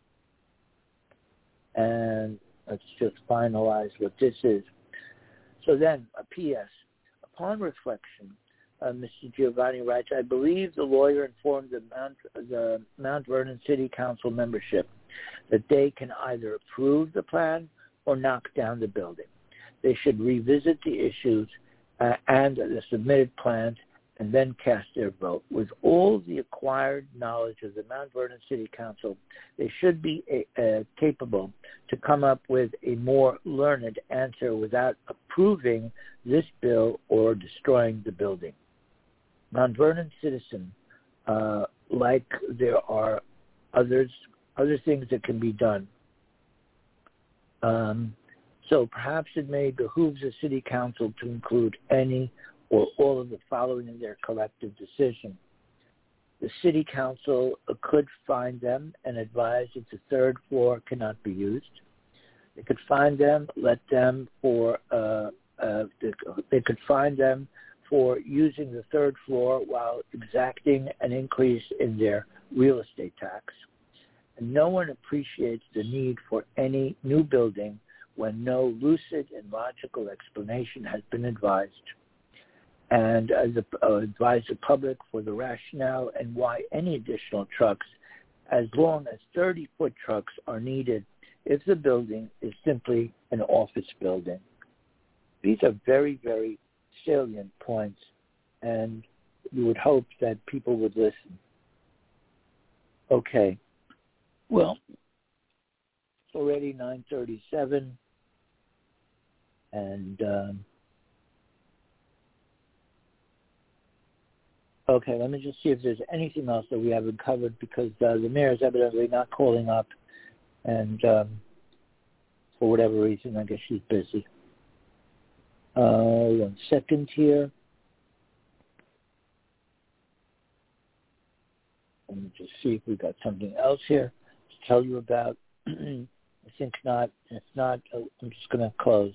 Speaker 2: And let's just finalize what this is. So then, a P.S. Upon reflection, Mr. Giovanni writes, I believe the lawyer informed the Mount Vernon City Council membership that they can either approve the plan or knock down the building. They should revisit the issues and the submitted plans and then cast their vote. With all the acquired knowledge of the Mount Vernon City Council, they should be capable to come up with a more learned answer without approving this bill or destroying the building. Mount Vernon citizen, like there are other things that can be done. So perhaps it may behoove the City Council to include any or all of the following in their collective decision. The City Council could fine them and advise that the third floor cannot be used. They could fine them, they could fine them for using the third floor while exacting an increase in their real estate tax. And no one appreciates the need for any new building when no lucid and logical explanation has been advised, and advise the public for the rationale and why any additional trucks, as long as 30-foot trucks, are needed if the building is simply an office building. These are very, very salient points, and we would hope that people would listen. Okay. Well, it's already 9:37, and okay, let me just see if there's anything else that we haven't covered, because the mayor is evidently not calling up, and for whatever reason, I guess she's busy. 1 second here. Let me just see if we got something else here to tell you about. I think not. If not, I'm just going to close.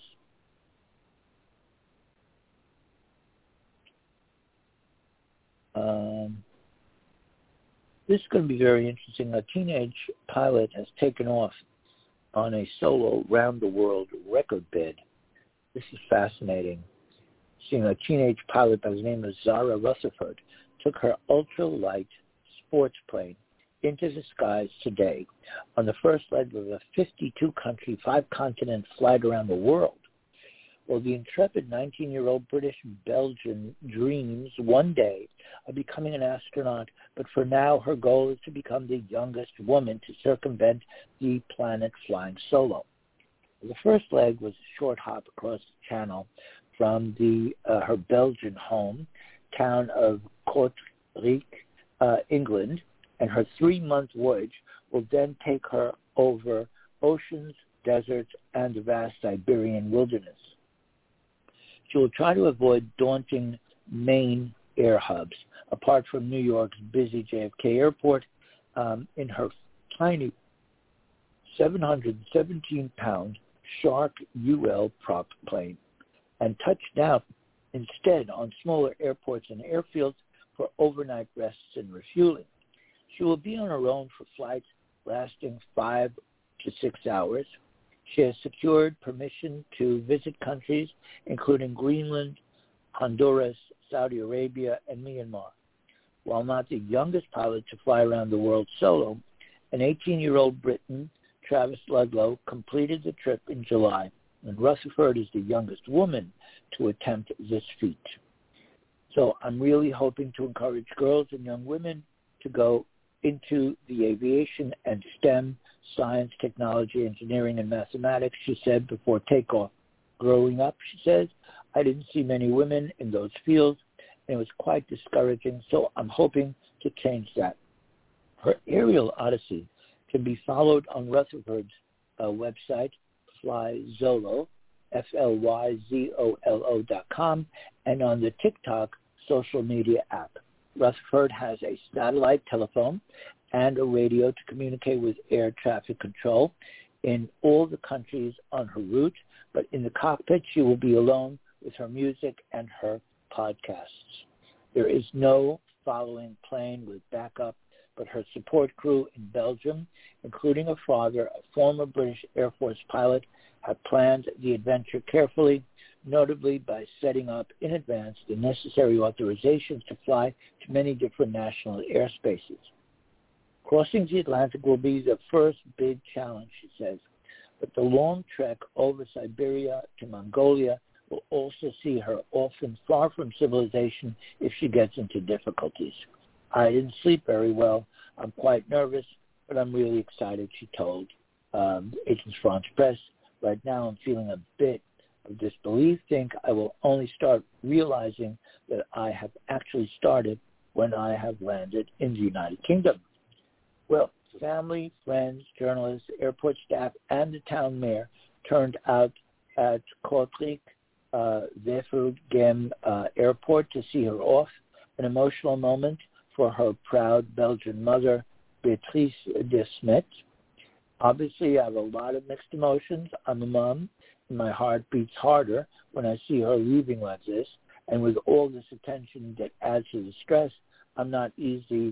Speaker 2: This is going to be very interesting. A teenage pilot has taken off on a solo round-the-world record bid. This is fascinating. Seeing a teenage pilot by the name of Zara Rutherford took her ultralight sports plane into the skies today on the first leg of a 52-country, 5-continent flight around the world. Well, the intrepid 19-year-old British-Belgian dreams one day of becoming an astronaut, but for now her goal is to become the youngest woman to circumvent the planet flying solo. The first leg was a short hop across the channel from her Belgian home town of Kortrijk, England, and her 3-month voyage will then take her over oceans, deserts, and the vast Siberian wilderness. She will try to avoid daunting main air hubs, apart from New York's busy JFK airport, in her tiny 717-pound Shark UL prop plane, and touch down instead on smaller airports and airfields for overnight rests and refueling. She will be on her own for flights lasting 5 to 6 hours. She has secured permission to visit countries including Greenland, Honduras, Saudi Arabia, and Myanmar. While not the youngest pilot to fly around the world solo, an 18-year-old Briton, Travis Ludlow, completed the trip in July, and Rutherford is the youngest woman to attempt this feat. So I'm really hoping to encourage girls and young women to go into the aviation and STEM, science, technology, engineering, and mathematics, she said before takeoff. Growing up, she says, I didn't see many women in those fields, and it was quite discouraging, so I'm hoping to change that. Her aerial odyssey can be followed on Rutherford's website, Fly Zolo, FLYZOLO.com, and on the TikTok social media app. Rutherford has a satellite telephone and a radio to communicate with air traffic control in all the countries on her route, but in the cockpit she will be alone with her music and her podcasts. There is no following plane with backup, but her support crew in Belgium, including her father, a former British Air Force pilot, have planned the adventure carefully, notably by setting up in advance the necessary authorizations to fly to many different national airspaces. Crossing the Atlantic will be the first big challenge, she says, but the long trek over Siberia to Mongolia will also see her often far from civilization if she gets into difficulties. I didn't sleep very well. I'm quite nervous, but I'm really excited, she told Agence France Presse. Right now I'm feeling a bit of disbelief, think I will only start realizing that I have actually started when I have landed in the United Kingdom. Well, family, friends, journalists, airport staff, and the town mayor turned out at Kortrijk Wevelgem Airport to see her off, an emotional moment for her proud Belgian mother, Beatrice de Smet. Obviously, I have a lot of mixed emotions. I'm a mom, and my heart beats harder when I see her leaving like this, and with all this attention that adds to the stress, I'm not easy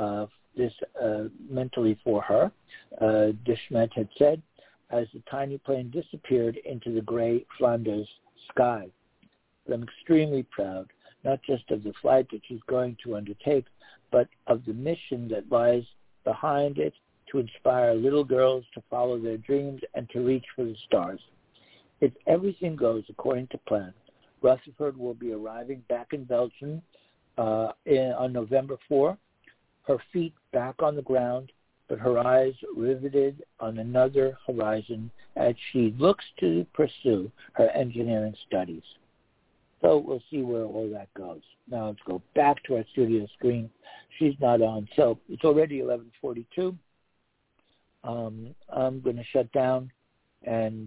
Speaker 2: mentally for her, de Smet had said, as the tiny plane disappeared into the gray Flanders sky. But I'm extremely proud, not just of the flight that she's going to undertake, but of the mission that lies behind it to inspire little girls to follow their dreams and to reach for the stars. If everything goes according to plan, Rutherford will be arriving back in Belgium on November 4, her feet back on the ground, but her eyes riveted on another horizon as she looks to pursue her engineering studies. So we'll see where all that goes. Now let's go back to our studio screen. She's not on, so it's already 11:42. I'm going to shut down and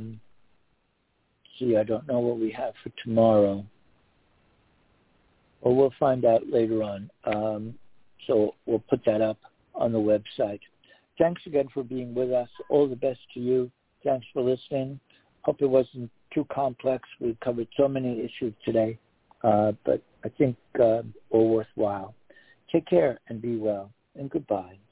Speaker 2: see. I don't know what we have for tomorrow. Well, we'll find out later on. So we'll put that up on the website. Thanks again for being with us. All the best to you. Thanks for listening. Hope it wasn't too complex. We covered so many issues today, but I think all worthwhile. Take care and be well, and goodbye.